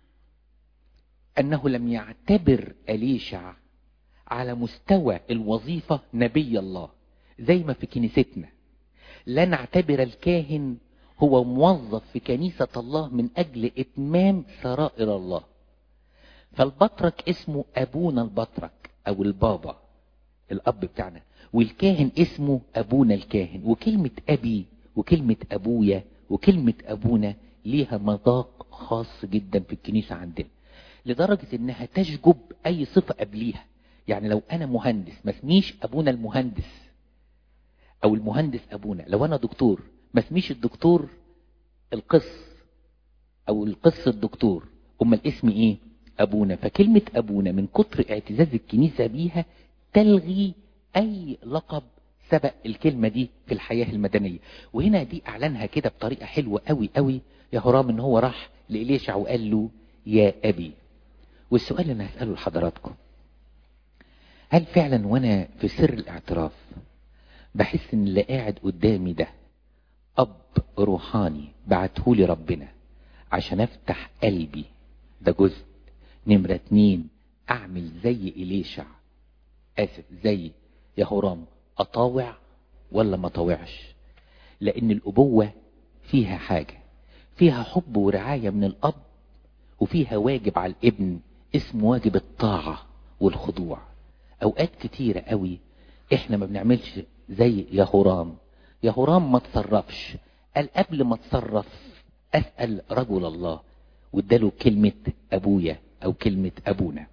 انه لم يعتبر إليشع على مستوى الوظيفه نبي الله زي ما في كنيستنا لا نعتبر الكاهن هو موظف في كنيسة الله من أجل إتمام سرائر الله. فالبطرك اسمه أبونا البطرك أو البابا الأب بتاعنا، والكاهن اسمه أبونا الكاهن. وكلمة أبي وكلمة أبويا وكلمة أبونا ليها مذاق خاص جدا في الكنيسة عندنا، لدرجة إنها تشجب أي صفة قبليها. يعني لو أنا مهندس ما اسميش أبونا المهندس أو المهندس أبونا. لو أنا دكتور ما اسميش الدكتور القس او القس الدكتور، امال اسمي ايه؟ ابونا. فكلمة ابونا من كتر اعتزاز الكنيسة بيها تلغي اي لقب سبق الكلمة دي في الحياة المدنية. وهنا دي اعلنها كده بطريقة حلوة قوي قوي يهورام، ان هو راح لإليشع وقال له يا ابي. والسؤال اللي انا هسأله لحضراتكم، هل فعلا وانا في سر الاعتراف بحس ان اللي قاعد قدامي ده اب روحاني بعتهولي ربنا عشان افتح قلبي؟ ده جزء. نمرة اتنين، اعمل زي إليشع، اسف زي يهورام، اطاوع ولا ما طاوعش؟ لان الابوة فيها حاجة، فيها حب ورعاية من الاب، وفيها واجب على الابن اسمه واجب الطاعة والخضوع. اوقات كتيرة قوي احنا ما بنعملش زي يهورام. يهورام ما تصرفش، قال قبل ما تصرف اسأل رجل الله، واداله كلمة ابويا او كلمة ابونا.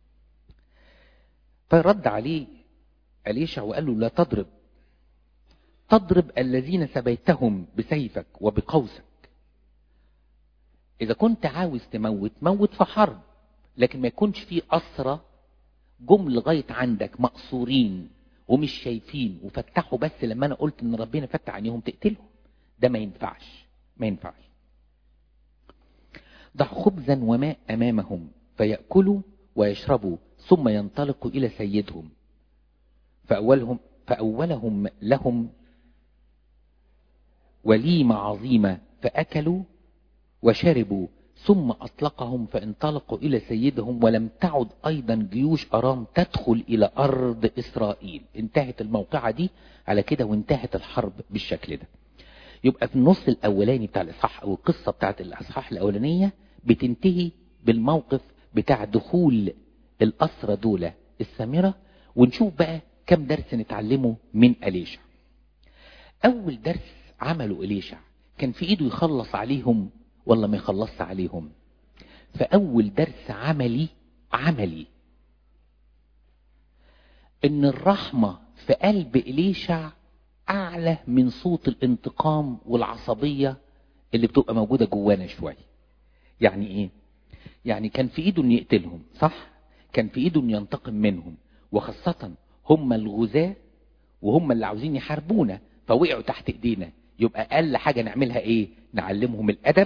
فرد عليه إليشع وقال له لا تضرب، تضرب الذين سبيتهم بسيفك وبقوسك. اذا كنت عاوز تموت موت في حرب، لكن ما يكونش في أسرى جم لغاية عندك مقصورين ومش شايفين وفتحوا بس لما انا قلت ان ربنا فتح عينيهم تقتلهم. ده ما ينفعش ما ينفعش. ضع خبزا وماء امامهم فيأكلوا ويشربوا ثم ينطلقوا الى سيدهم. فأولهم, فأولهم لهم وليمة عظيمة فأكلوا وشربوا ثم أطلقهم فانطلقوا إلى سيدهم. ولم تعد أيضا جيوش أرام تدخل إلى أرض إسرائيل. انتهت الموقعة دي على كده وانتهت الحرب بالشكل ده. يبقى في النص الأولاني بتاع الإصحاح أو القصة بتاعت الإصحاح الأولانية بتنتهي بالموقف بتاع دخول الأسرى دولة السامرة. ونشوف بقى كم درس نتعلمه من إليشع. أول درس عمله إليشع كان في إيده يخلص عليهم ولا ما يخلص عليهم؟ فأول درس عملي عملي إن الرحمة في قلب إليشع أعلى من صوت الانتقام والعصبية اللي بتبقى موجودة جوانا شوية. يعني إيه؟ يعني كان في إيده إن يقتلهم، صح؟ كان في إيده إن ينتقم منهم، وخاصة هم الغزاة وهم اللي عاوزين يحاربونا فوقعوا تحت إيدينا. يبقى أقل حاجة نعملها إيه؟ نعلمهم الأدب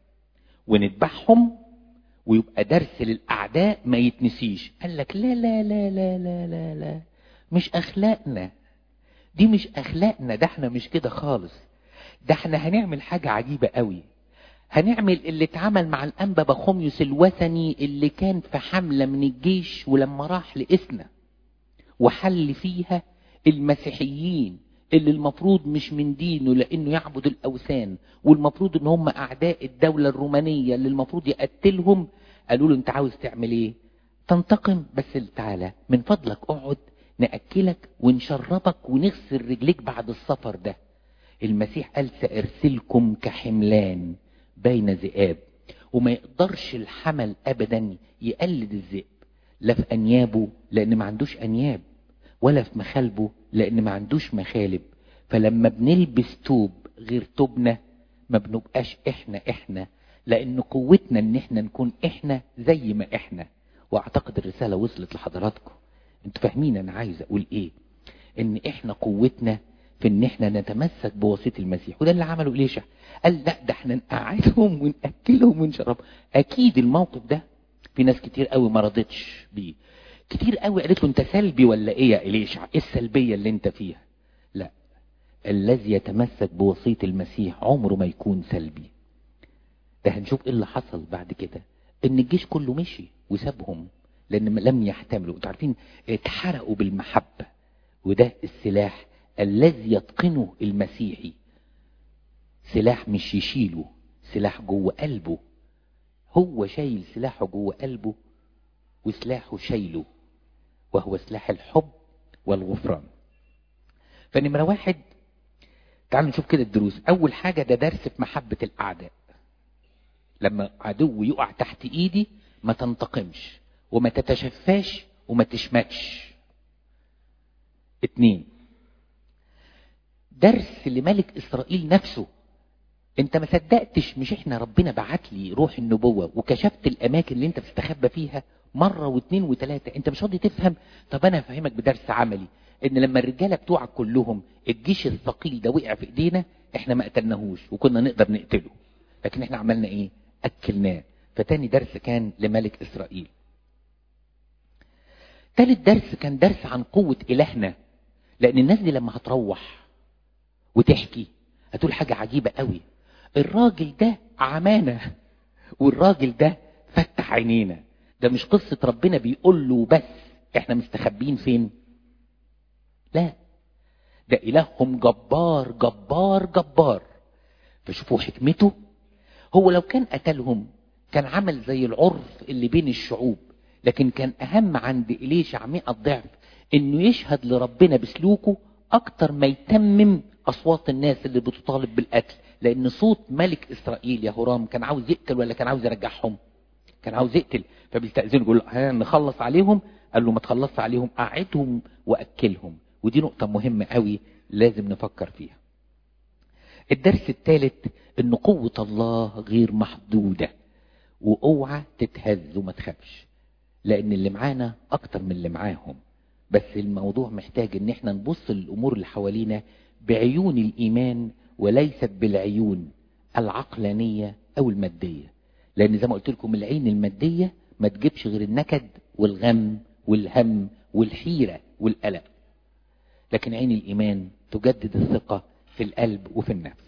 ونذبحهم ويبقى درس للأعداء ما يتنسيش. قال لك لا لا لا لا لا لا لا مش أخلاقنا دي، مش أخلاقنا ده، احنا مش كده خالص. ده احنا هنعمل حاجة عجيبة قوي. هنعمل اللي اتعمل مع الأنبا بخوميوس الوثني اللي كان في حملة من الجيش ولما راح لإسنا وحل فيها المسيحيين اللي المفروض مش من دينه لانه يعبد الاوثان والمفروض ان هم اعداء الدولة الرومانية اللي المفروض يقتلهم. قالوا له انت عاوز تعمل ايه؟ تنتقم؟ بس تعالى من فضلك اقعد نأكلك ونشربك ونغسل رجليك بعد السفر ده. المسيح قال سأرسلكم كحملان بين ذئاب. وما يقدرش الحمل ابدا يقلد الذئب، لا في انيابه لان ما عندوش انياب، ولا في مخالبه لان ما عندوش مخالب. فلما بنلبس توب غير توبنا ما بنبقاش احنا احنا، لان قوتنا ان احنا نكون احنا زي ما احنا. واعتقد الرسالة وصلت لحضراتكم. انتوا فاهمين انا عايز اقول ايه؟ ان احنا قوتنا في ان احنا نتمسك بوصية المسيح. وده اللي عمله إليشع. قال لا ده احنا نقعدهم ونأكلهم ونشربهم. اكيد الموقف ده في ناس كتير قوي ما رضتش بيه. كتير قوي قالت له انت سلبي ولا ايه يا إليشع؟ ايه السلبية اللي انت فيها؟ لا، الذي يتمسك بوصية المسيح عمره ما يكون سلبي. ده هنشوف ايه اللي حصل بعد كده. ان الجيش كله مشي وسابهم لان لم يحتملوا. انتوا عارفين اتحرقوا بالمحبة. وده السلاح الذي يتقنه المسيحي. سلاح مش يشيله، سلاح جوه قلبه. هو شايل سلاحه جوه قلبه وسلاحه شايله، وهو سلاح الحب والغفران. فنمرة واحد تعالوا نشوف كده الدروس. اول حاجة ده درس في محبة الاعداء. لما عدو يقع تحت ايدي ما تنتقمش وما تتشفاش وما تشمتش. اتنين، درس لملك اسرائيل نفسه. انت ما صدقتش، مش احنا ربنا بعت لي روح النبوة وكشفت الاماكن اللي انت بتستخبى فيها مرة واثنين وثلاثة؟ انت مش راضي تفهم. طب انا افهمك بدرس عملي ان لما الرجالة بتوعك كلهم الجيش الثقيل ده وقع في ايدينا، احنا ما قتلناهوش وكنا نقدر نقتله، لكن احنا عملنا ايه؟ اكلناه. فتاني درس كان لملك اسرائيل. تالت درس كان درس عن قوة الهنا. لان الناس دي لما هتروح وتحكي هتقول حاجة عجيبة قوي. الراجل ده عمانا والراجل ده فتح عينينا. ده مش قصة ربنا بيقول له بس احنا مستخبين فين. لا، ده إلههم جبار جبار جبار. فشوفوا حكمته. هو لو كان قتلهم كان عمل زي العرف اللي بين الشعوب، لكن كان أهم عند إليشع مئة ضعف إنه يشهد لربنا بسلوكه أكتر ما يتمم أصوات الناس اللي بتطالب بالقتل. لأن صوت ملك إسرائيل يا هرام كان عاوز يقتل ولا كان عاوز يرجعهم؟ كان عاوز يقتل. فبيستأذنوا يقول له نخلص عليهم. قال له ما تخلص عليهم، أقعدهم وأكلهم. ودي نقطة مهمة قوي لازم نفكر فيها. الدرس الثالث ان قوة الله غير محدودة. واوعى تتهز وما تخافش، لان اللي معانا اكتر من اللي معاهم. بس الموضوع محتاج ان احنا نبص للامور اللي حوالينا بعيون الايمان وليست بالعيون العقلانية او المادية. لان زي ما قلت لكم العين المادية ما تجيبش غير النكد والغم والهم والحيرة والقلق، لكن عين الايمان تجدد الثقة في القلب وفي النفس.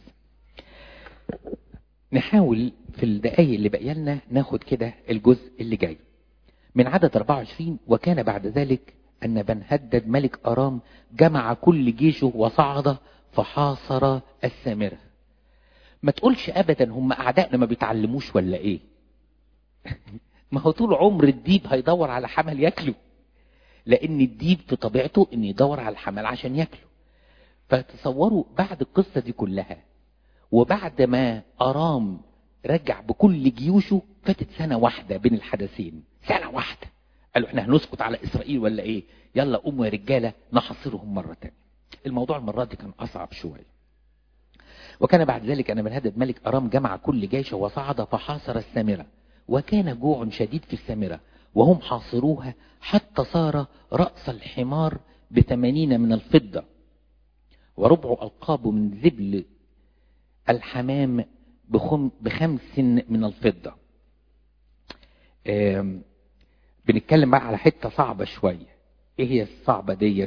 نحاول في الدقايق اللي بقى لنا ناخد كده الجزء اللي جاي من عدد أربعة وعشرين. وكان بعد ذلك أن بنهدد ملك أرام جمع كل جيشه وصعد فحاصر السامرة. ما تقولش أبدا هم أعدائنا ما بيتعلموش ولا إيه؟ ما هو طول عمر الديب هيدور على حمل ياكله، لأن الديب في طبيعته إن يدور على الحمل عشان ياكله. فتصوروا بعد القصة دي كلها وبعد ما أرام رجع بكل جيوشه فاتت سنة واحدة بين الحدثين، سنة واحدة. قالوا احنا هنسكت على إسرائيل ولا ايه؟ يلا قوموا يا رجالة نحصرهم مرة تانية. الموضوع المرة دي كان أصعب شوية. وكان بعد ذلك أن بنهدد ملك أرام جمع كل جيشه وصعد فحاصر السامرة، وكان جوع شديد في السامرة وهم حاصروها حتى صار رأس الحمار بثمانين من الفضة وربع ألقاب من ذبل الحمام بخم بخمس من الفضة. بنتكلم بقى على حتة صعبة شوية. ايه هي الصعبة ديت؟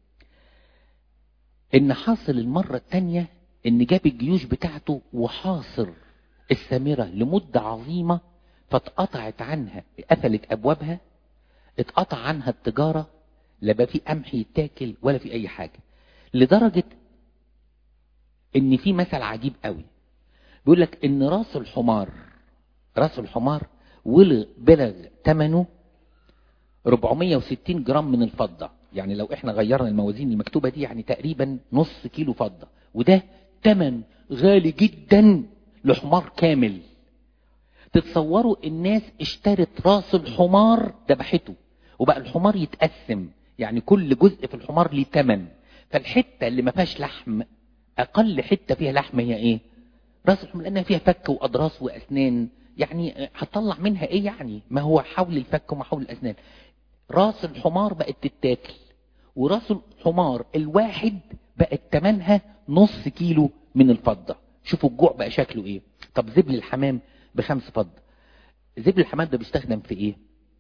ان حاصل المرة التانية ان جاب الجيوش بتاعته وحاصر السامرة لمدة عظيمة، فاتقطعت عنها، قفلت ابوابها، اتقطع عنها التجارة، لا بقى في قمح يتاكل ولا في اي حاجة. لدرجة ان في مثل عجيب قوي بيقول لك ان راس الحمار راس الحمار بلغ ثمنه أربعمية وستين جرام من الفضة. يعني لو احنا غيرنا الموازين المكتوبة دي يعني تقريبا نص كيلو فضة، وده ثمن غالي جدا لحمار كامل. تتصوروا الناس اشترت راس الحمار ذبحته وبقى الحمار يتقسم، يعني كل جزء في الحمار ليه ثمن. فالحتة اللي ما فيهاش لحم، اقل حتة فيها لحم هي ايه؟ راس الحمار، لانها فيها فك واضراس واسنان، يعني هتطلع منها ايه؟ يعني ما هو حول الفك وما حول الاسنان. راس الحمار بقت تتاكل، وراس الحمار الواحد بقت تمنها نص كيلو من الفضة. شوفوا الجوع بقى شكله ايه. طب زبل الحمام بخمس فضة. زبل الحمام ده بيستخدم في ايه؟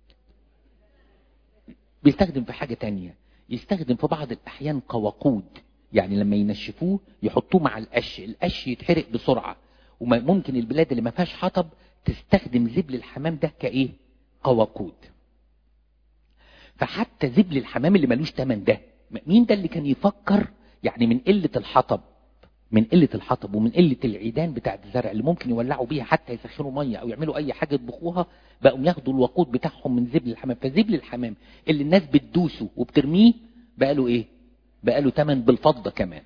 بيستخدم في حاجة تانية، يستخدم في بعض الاحيان كوقود. يعني لما ينشفوه يحطوه مع القش، القش يتحرق بسرعة. وممكن البلاد اللي ما فيهاش حطب تستخدم زبل الحمام ده كايه؟ كوقود. فحتى زبل الحمام اللي ملوش تمن ده، مين ده اللي كان يفكر؟ يعني من قلة الحطب من قلة الحطب ومن قلة العيدان بتاعت الزرع اللي ممكن يولعوا بيها حتى يسخنوا مية او يعملوا اي حاجة يطبخوها، بقوا ياخدوا الوقود بتاعهم من زبل الحمام. فزبل الحمام اللي الناس بتدوسه وبترميه بقى له ايه؟ بقى له تمن بالفضة كمان.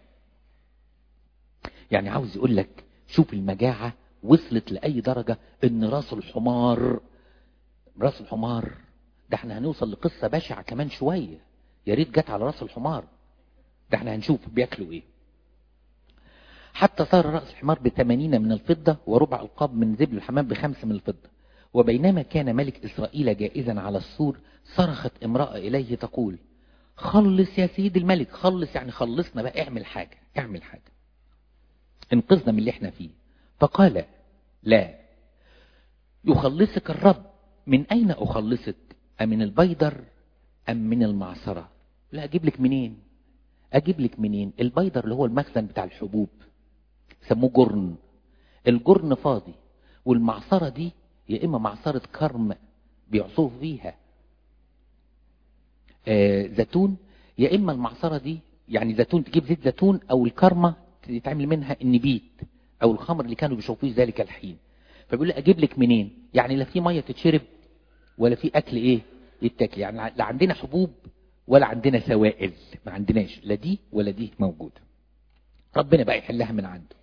يعني عاوز يقول لك شوف المجاعة وصلت لأي درجة ان راس الحمار راس الحمار ده احنا هنوصل لقصة بشعة كمان شوية. يا ريت جت على راس الحمار ده، احنا هنشوف بياكلوا ايه. حتى صار رأس الحمار بثمانين من الفضة وربع القاب من زبل الحمام بخمس من الفضة. وبينما كان ملك إسرائيل جائزا على السور صرخت امرأة إليه تقول: خلص يا سيد الملك، خلص يعني خلصنا بقى، اعمل حاجة اعمل حاجة انقذنا من اللي احنا فيه. فقال: لا، يخلصك الرب. من أين أخلصك؟ أمن البيدر أم من المعصرة؟ لا، أجيب لك منين أجيب لك منين البيدر اللي هو المخزن بتاع الحبوب، سموه جرن. الجرن فاضي، والمعصرة دي يا إما معصرة كرم بيعصروا فيها آه زيتون، يا إما المعصرة دي يعني زيتون تجيب زيت زيتون، أو الكرمة يتعمل منها النبيت أو الخمر اللي كانوا بيشوفوه ذلك الحين. فبيقول لي أجيب لك منين؟ يعني لا في مية تتشرب ولا في أكل إيه يتاكل. يعني لا عندنا حبوب ولا عندنا سوائل، ما عندناش لا دي ولا دي موجودة. ربنا بقى يحلها من عنده.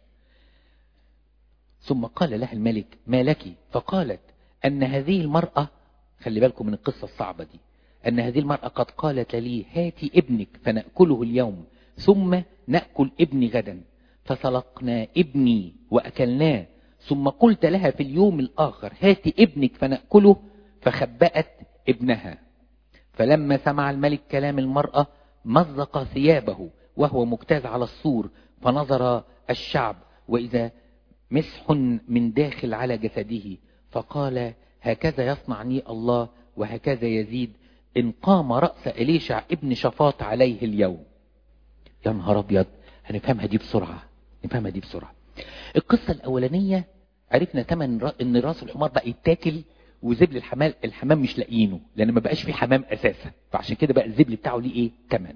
ثم قال لها الملك: ما لك؟ فقالت أن هذه المرأة، خلي بالكم من القصة الصعبة دي، أن هذه المرأة قد قالت لي: هاتي ابنك فنأكله اليوم ثم نأكل ابني غدا. فسلقنا ابني وأكلناه، ثم قلت لها في اليوم الآخر: هاتي ابنك فنأكله، فخبأت ابنها. فلما سمع الملك كلام المرأة مزق ثيابه وهو مجتاز على السور، فنظر الشعب وإذا مسح من داخل على جسده، فقال هكذا يصنعني الله وهكذا يزيد إن قام رأس إليشع ابن شفاط عليه اليوم. يا نهار أبيض، هنفهمها دي بسرعة، نفهمها دي بسرعة. القصة الأولانية عرفنا تمن إن راس الحمار بقى يتاكل وزبل الحمام الحمام مش لاقيينه لأن ما بقاش فيه حمام أساسا، فعشان كده بقى الزبل بتاعه ليه إيه تمن.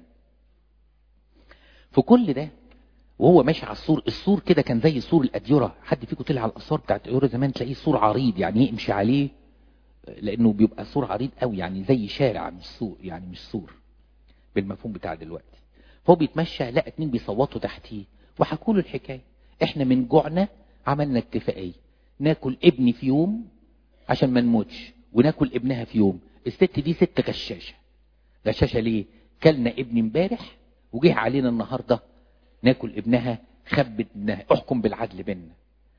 في كل ده وهو ماشي على السور، السور كده كان زي سور الأديرة. حد فيكم طلع على الأسوار بتاعت الأديرة زمان تلاقيه سور عريض، يعني يمشي عليه لأنه بيبقى سور عريض قوي، يعني زي شارع مش سور، يعني مش سور بالمفهوم بتاع دلوقتي. فهو بيتمشى لقى اتنين بيصوتوا تحتيه وحكوا له الحكاية. احنا من جوعنا عملنا اتفاقية ناكل ابني في يوم عشان ما نموتش وناكل ابنها في يوم. الست دي ست غشاشة. غشاشة ليه؟ كلنا ابني امبارح وجه علينا النهاردة ناكل ابنها، خبت ابنها، احكم بالعدل بيننا.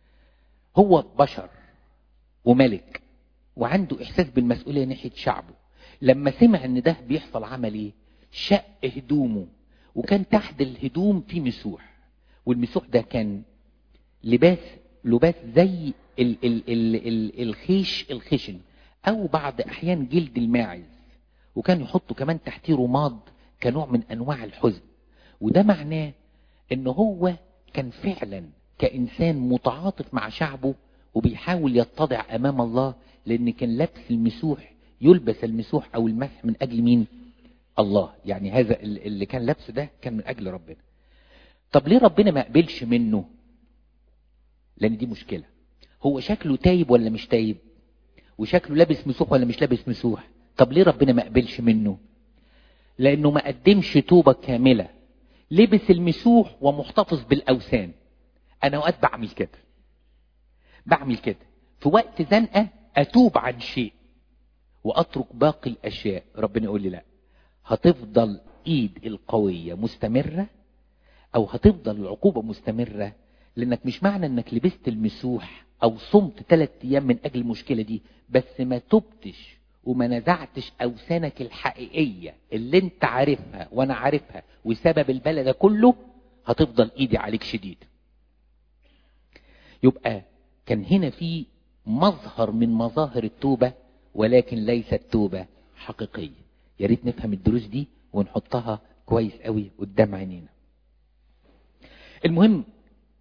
هو بشر وملك وعنده احساس بالمسؤولية ناحية شعبه. لما سمع ان ده بيحصل عمل ايه؟ شق هدومه، وكان تحت الهدوم في مسوح، والمسوح ده كان لباس لباس زي ال ال ال ال الخيش الخشن او بعض احيان جلد الماعز، وكان يحطوا كمان تحتيه رماد كنوع من انواع الحزن. وده معناه ان هو كان فعلا كإنسان متعاطف مع شعبه وبيحاول يتضع امام الله، لان كان لبس المسوح، يلبس المسوح او المسح من اجل مين؟ الله. يعني هذا اللي كان لبسه ده كان من اجل ربنا. طب ليه ربنا ما قبلش منه؟ لان دي مشكلة. هو شكله تايب ولا مش تايب؟ وشكله لابس مسوح ولا مش لابس مسوح؟ طب ليه ربنا ما قبلش منه؟ لانه ما قدمش توبة كاملة، لبس المسوح ومحتفظ بالاوثان. انا اوقات بعمل كده بعمل كده في وقت زنقة اتوب عن شيء واترك باقي الاشياء. ربنا يقول لي لا، هتفضل ايد القوية مستمرة او هتفضل العقوبة مستمرة، لانك مش معنى انك لبست المسوح او صمت ثلاث ايام من اجل المشكلة دي بس ما تبتش وما نزعتش اوثانك الحقيقية اللي انت عارفها وانا عارفها وسبب البلد ده كله، هتفضل ايدي عليك شديد. يبقى كان هنا في مظهر من مظاهر التوبة، ولكن ليست توبة حقيقية. يا ريت نفهم الدروس دي ونحطها كويس قوي قدام عينينا. المهم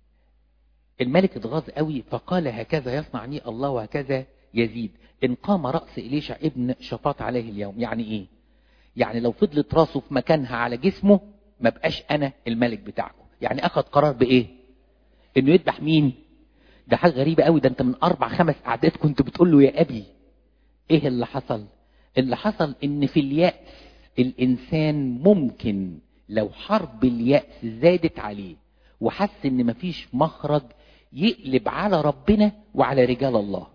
الملك اتغاظ قوي فقال هكذا يصنعني الله وهكذا يزيد إن قام رأس إليشع ابن شفاط عليه اليوم. يعني ايه؟ يعني لو فضلت راسه في مكانها على جسمه ما بقاش انا الملك بتاعكم. يعني اخذ قرار بايه؟ انه يذبح مين؟ ده حاجة غريبة قوي. ده انت من اربع خمس اعداد كنت بتقول له يا ابي. ايه اللي حصل؟ اللي حصل ان في اليأس الانسان ممكن لو حرب اليأس زادت عليه وحس ان مفيش مخرج يقلب على ربنا وعلى رجال الله.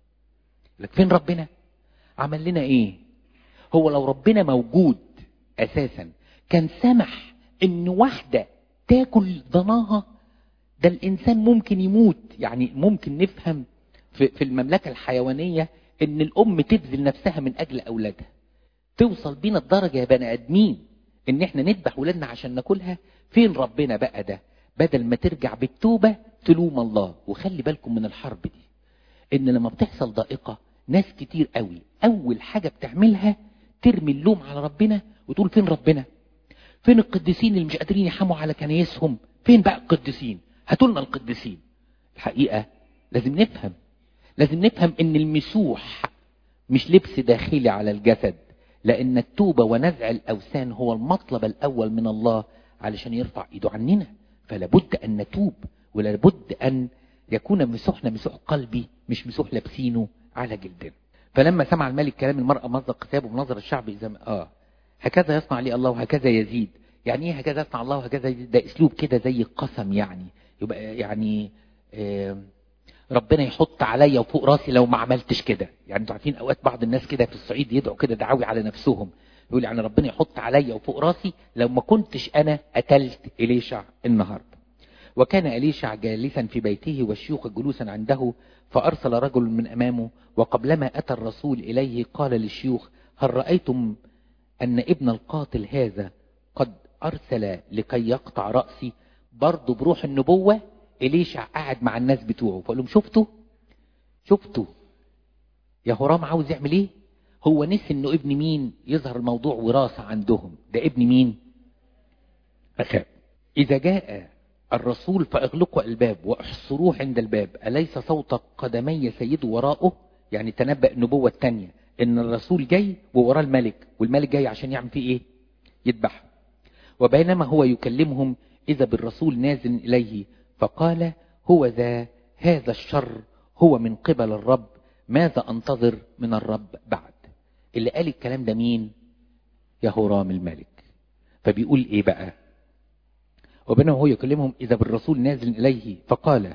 لك فين ربنا؟ عمل لنا ايه؟ هو لو ربنا موجود اساسا كان سمح ان واحدة تاكل ضناها؟ ده الانسان ممكن يموت. يعني ممكن نفهم في, في المملكة الحيوانية ان الام تبذل نفسها من اجل اولادها. توصل بينا الدرجة يا بني ادمين ان احنا نذبح ولادنا عشان ناكلها؟ فين ربنا بقى ده؟ بدل ما ترجع بالتوبة تلوم الله. وخلي بالكم من الحرب دي، ان لما بتحصل ضائقة ناس كتير قوي اول حاجة بتعملها ترمي اللوم على ربنا وتقول فين ربنا؟ فين القديسين اللي مش قادرين يحموا على كنايسهم؟ فين بقى القديسين؟ هاتولنا القديسين. الحقيقة لازم نفهم لازم نفهم ان المسوح مش لبس داخلي على الجسد، لان التوبة ونزع الاوثان هو المطلب الاول من الله علشان يرفع ايده عننا. فلابد ان نتوب، ولابد ان يكون مسوحنا مسوح قلبي مش مسوح لابسينه على جلدنا. فلما سمع الملك كلام المرأة مزق ثيابه بنظر الشعب إذا اه هكذا يصنع لي الله وهكذا يزيد. يعني ايه هكذا يصنع الله وهكذا يزيد؟ ده اسلوب كده زي القسم. يعني يبقى يعني آه ربنا يحط عليا وفوق راسي لو ما عملتش كده. يعني انتوا عارفين اوقات بعض الناس كده في الصعيد يدعوا كده دعاوي على نفسهم، يقول يعني ربنا يحط عليا وفوق راسي لو ما كنتش انا قتلت إليشع النهارده. وكان إليشع جالسا في بيته والشيوخ جلوسا عنده، فأرسل رجل من أمامه، وقبلما أتى الرسول إليه قال للشيوخ هل رأيتم أن ابن القاتل هذا قد أرسل لكي يقطع رأسي. برضه بروح النبوة إليشع قاعد مع الناس بتوعه فقال لهم شفتوا شفتوا يا هرام عاوز يعمل ايه؟ هو نسي انه ابن مين؟ يظهر الموضوع وراثة عندهم. ده ابن مين؟ أخاب. إذا جاء الرسول فاغلقوا الباب واحصروه عند الباب، أليس صوت قدمي سيده وراءه؟ يعني تنبأ النبوة الثانية ان الرسول جاي ووراه الملك، والملك جاي عشان يعمل فيه ايه؟ يذبحه. وبينما هو يكلمهم إذا بالرسول نازل إليه فقال هو ذا هذا الشر هو من قبل الرب، ماذا أنتظر من الرب بعد؟ اللي قال الكلام ده مين؟ يهورام الملك. فبيقول ايه بقى؟ وبينما هو يكلمهم إذا بالرسول نازل إليه فقال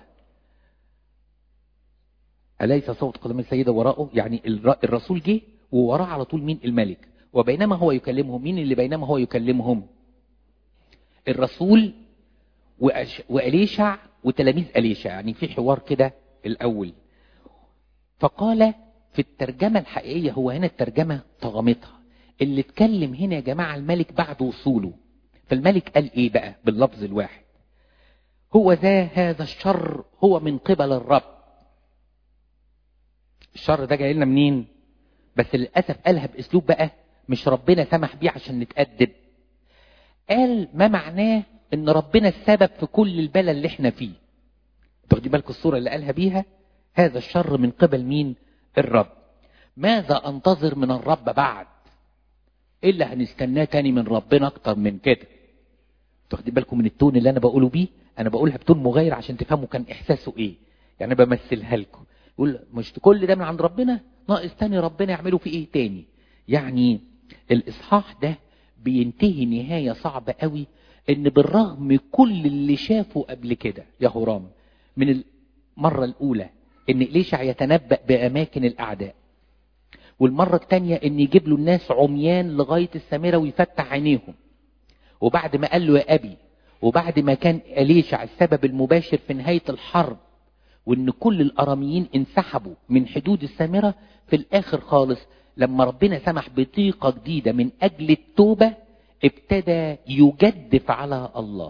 أليس صوت قدم السيدة وراءه؟ يعني الرسول جه ووراه على طول مين؟ الملك. وبينما هو يكلمهم، مين اللي بينما هو يكلمهم؟ الرسول وأليشع وتلاميذ أليشع، يعني في حوار كده الأول. فقال في الترجمة الحقيقية، هو هنا الترجمة طغمتها، اللي اتكلم هنا يا جماعة الملك بعد وصوله. فالملك قال ايه بقى باللفظ الواحد؟ هو ذا هذا الشر هو من قبل الرب. الشر ده جاي لنا منين؟ بس للأسف قالها بأسلوب بقى مش ربنا سمح بيه عشان نتأدب. قال ما معناه ان ربنا السبب في كل البلاء اللي احنا فيه. تاخدي بالك الصورة اللي قالها بيها؟ هذا الشر من قبل مين؟ الرب. ماذا انتظر من الرب بعد؟ الا هنستناه تاني من ربنا اكتر من كده. تاخدي بالكم من التون اللي انا بقوله بيه؟ انا بقولها بتون مغاير عشان تفهموا كان احساسه ايه. يعني بمثلها لكم، يقول مش كل ده من عند ربنا، ناقص تاني ربنا يعمله في ايه تاني. يعني الاصحاح ده بينتهي نهاية صعبة قوي، ان بالرغم كل اللي شافه قبل كده يا هرام من المرة الاولى ان إليشع يتنبأ باماكن الاعداء، والمرة الثانية ان يجيب له الناس عميان لغاية السامرة ويفتح عينيهم، وبعد ما قال له يا ابي، وبعد ما كان إليشع السبب المباشر في نهاية الحرب وان كل الاراميين انسحبوا من حدود السامرة، في الاخر خالص لما ربنا سمح بضيقة جديدة من اجل التوبة ابتدى يجدف على الله.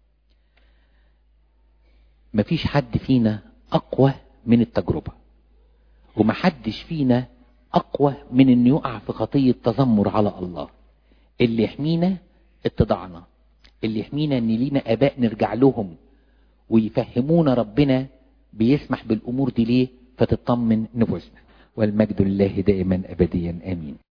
مفيش حد فينا اقوى من التجربة، ومحدش فينا اقوى من انه يقع في خطية تذمر على الله. اللي يحمينا اتضاعنا، اللي يحمينا ان لينا اباء نرجع لهم ويفهمونا ربنا بيسمح بالامور دي ليه، فتطمن نفوسنا. والمجد لله دائما ابديا امين.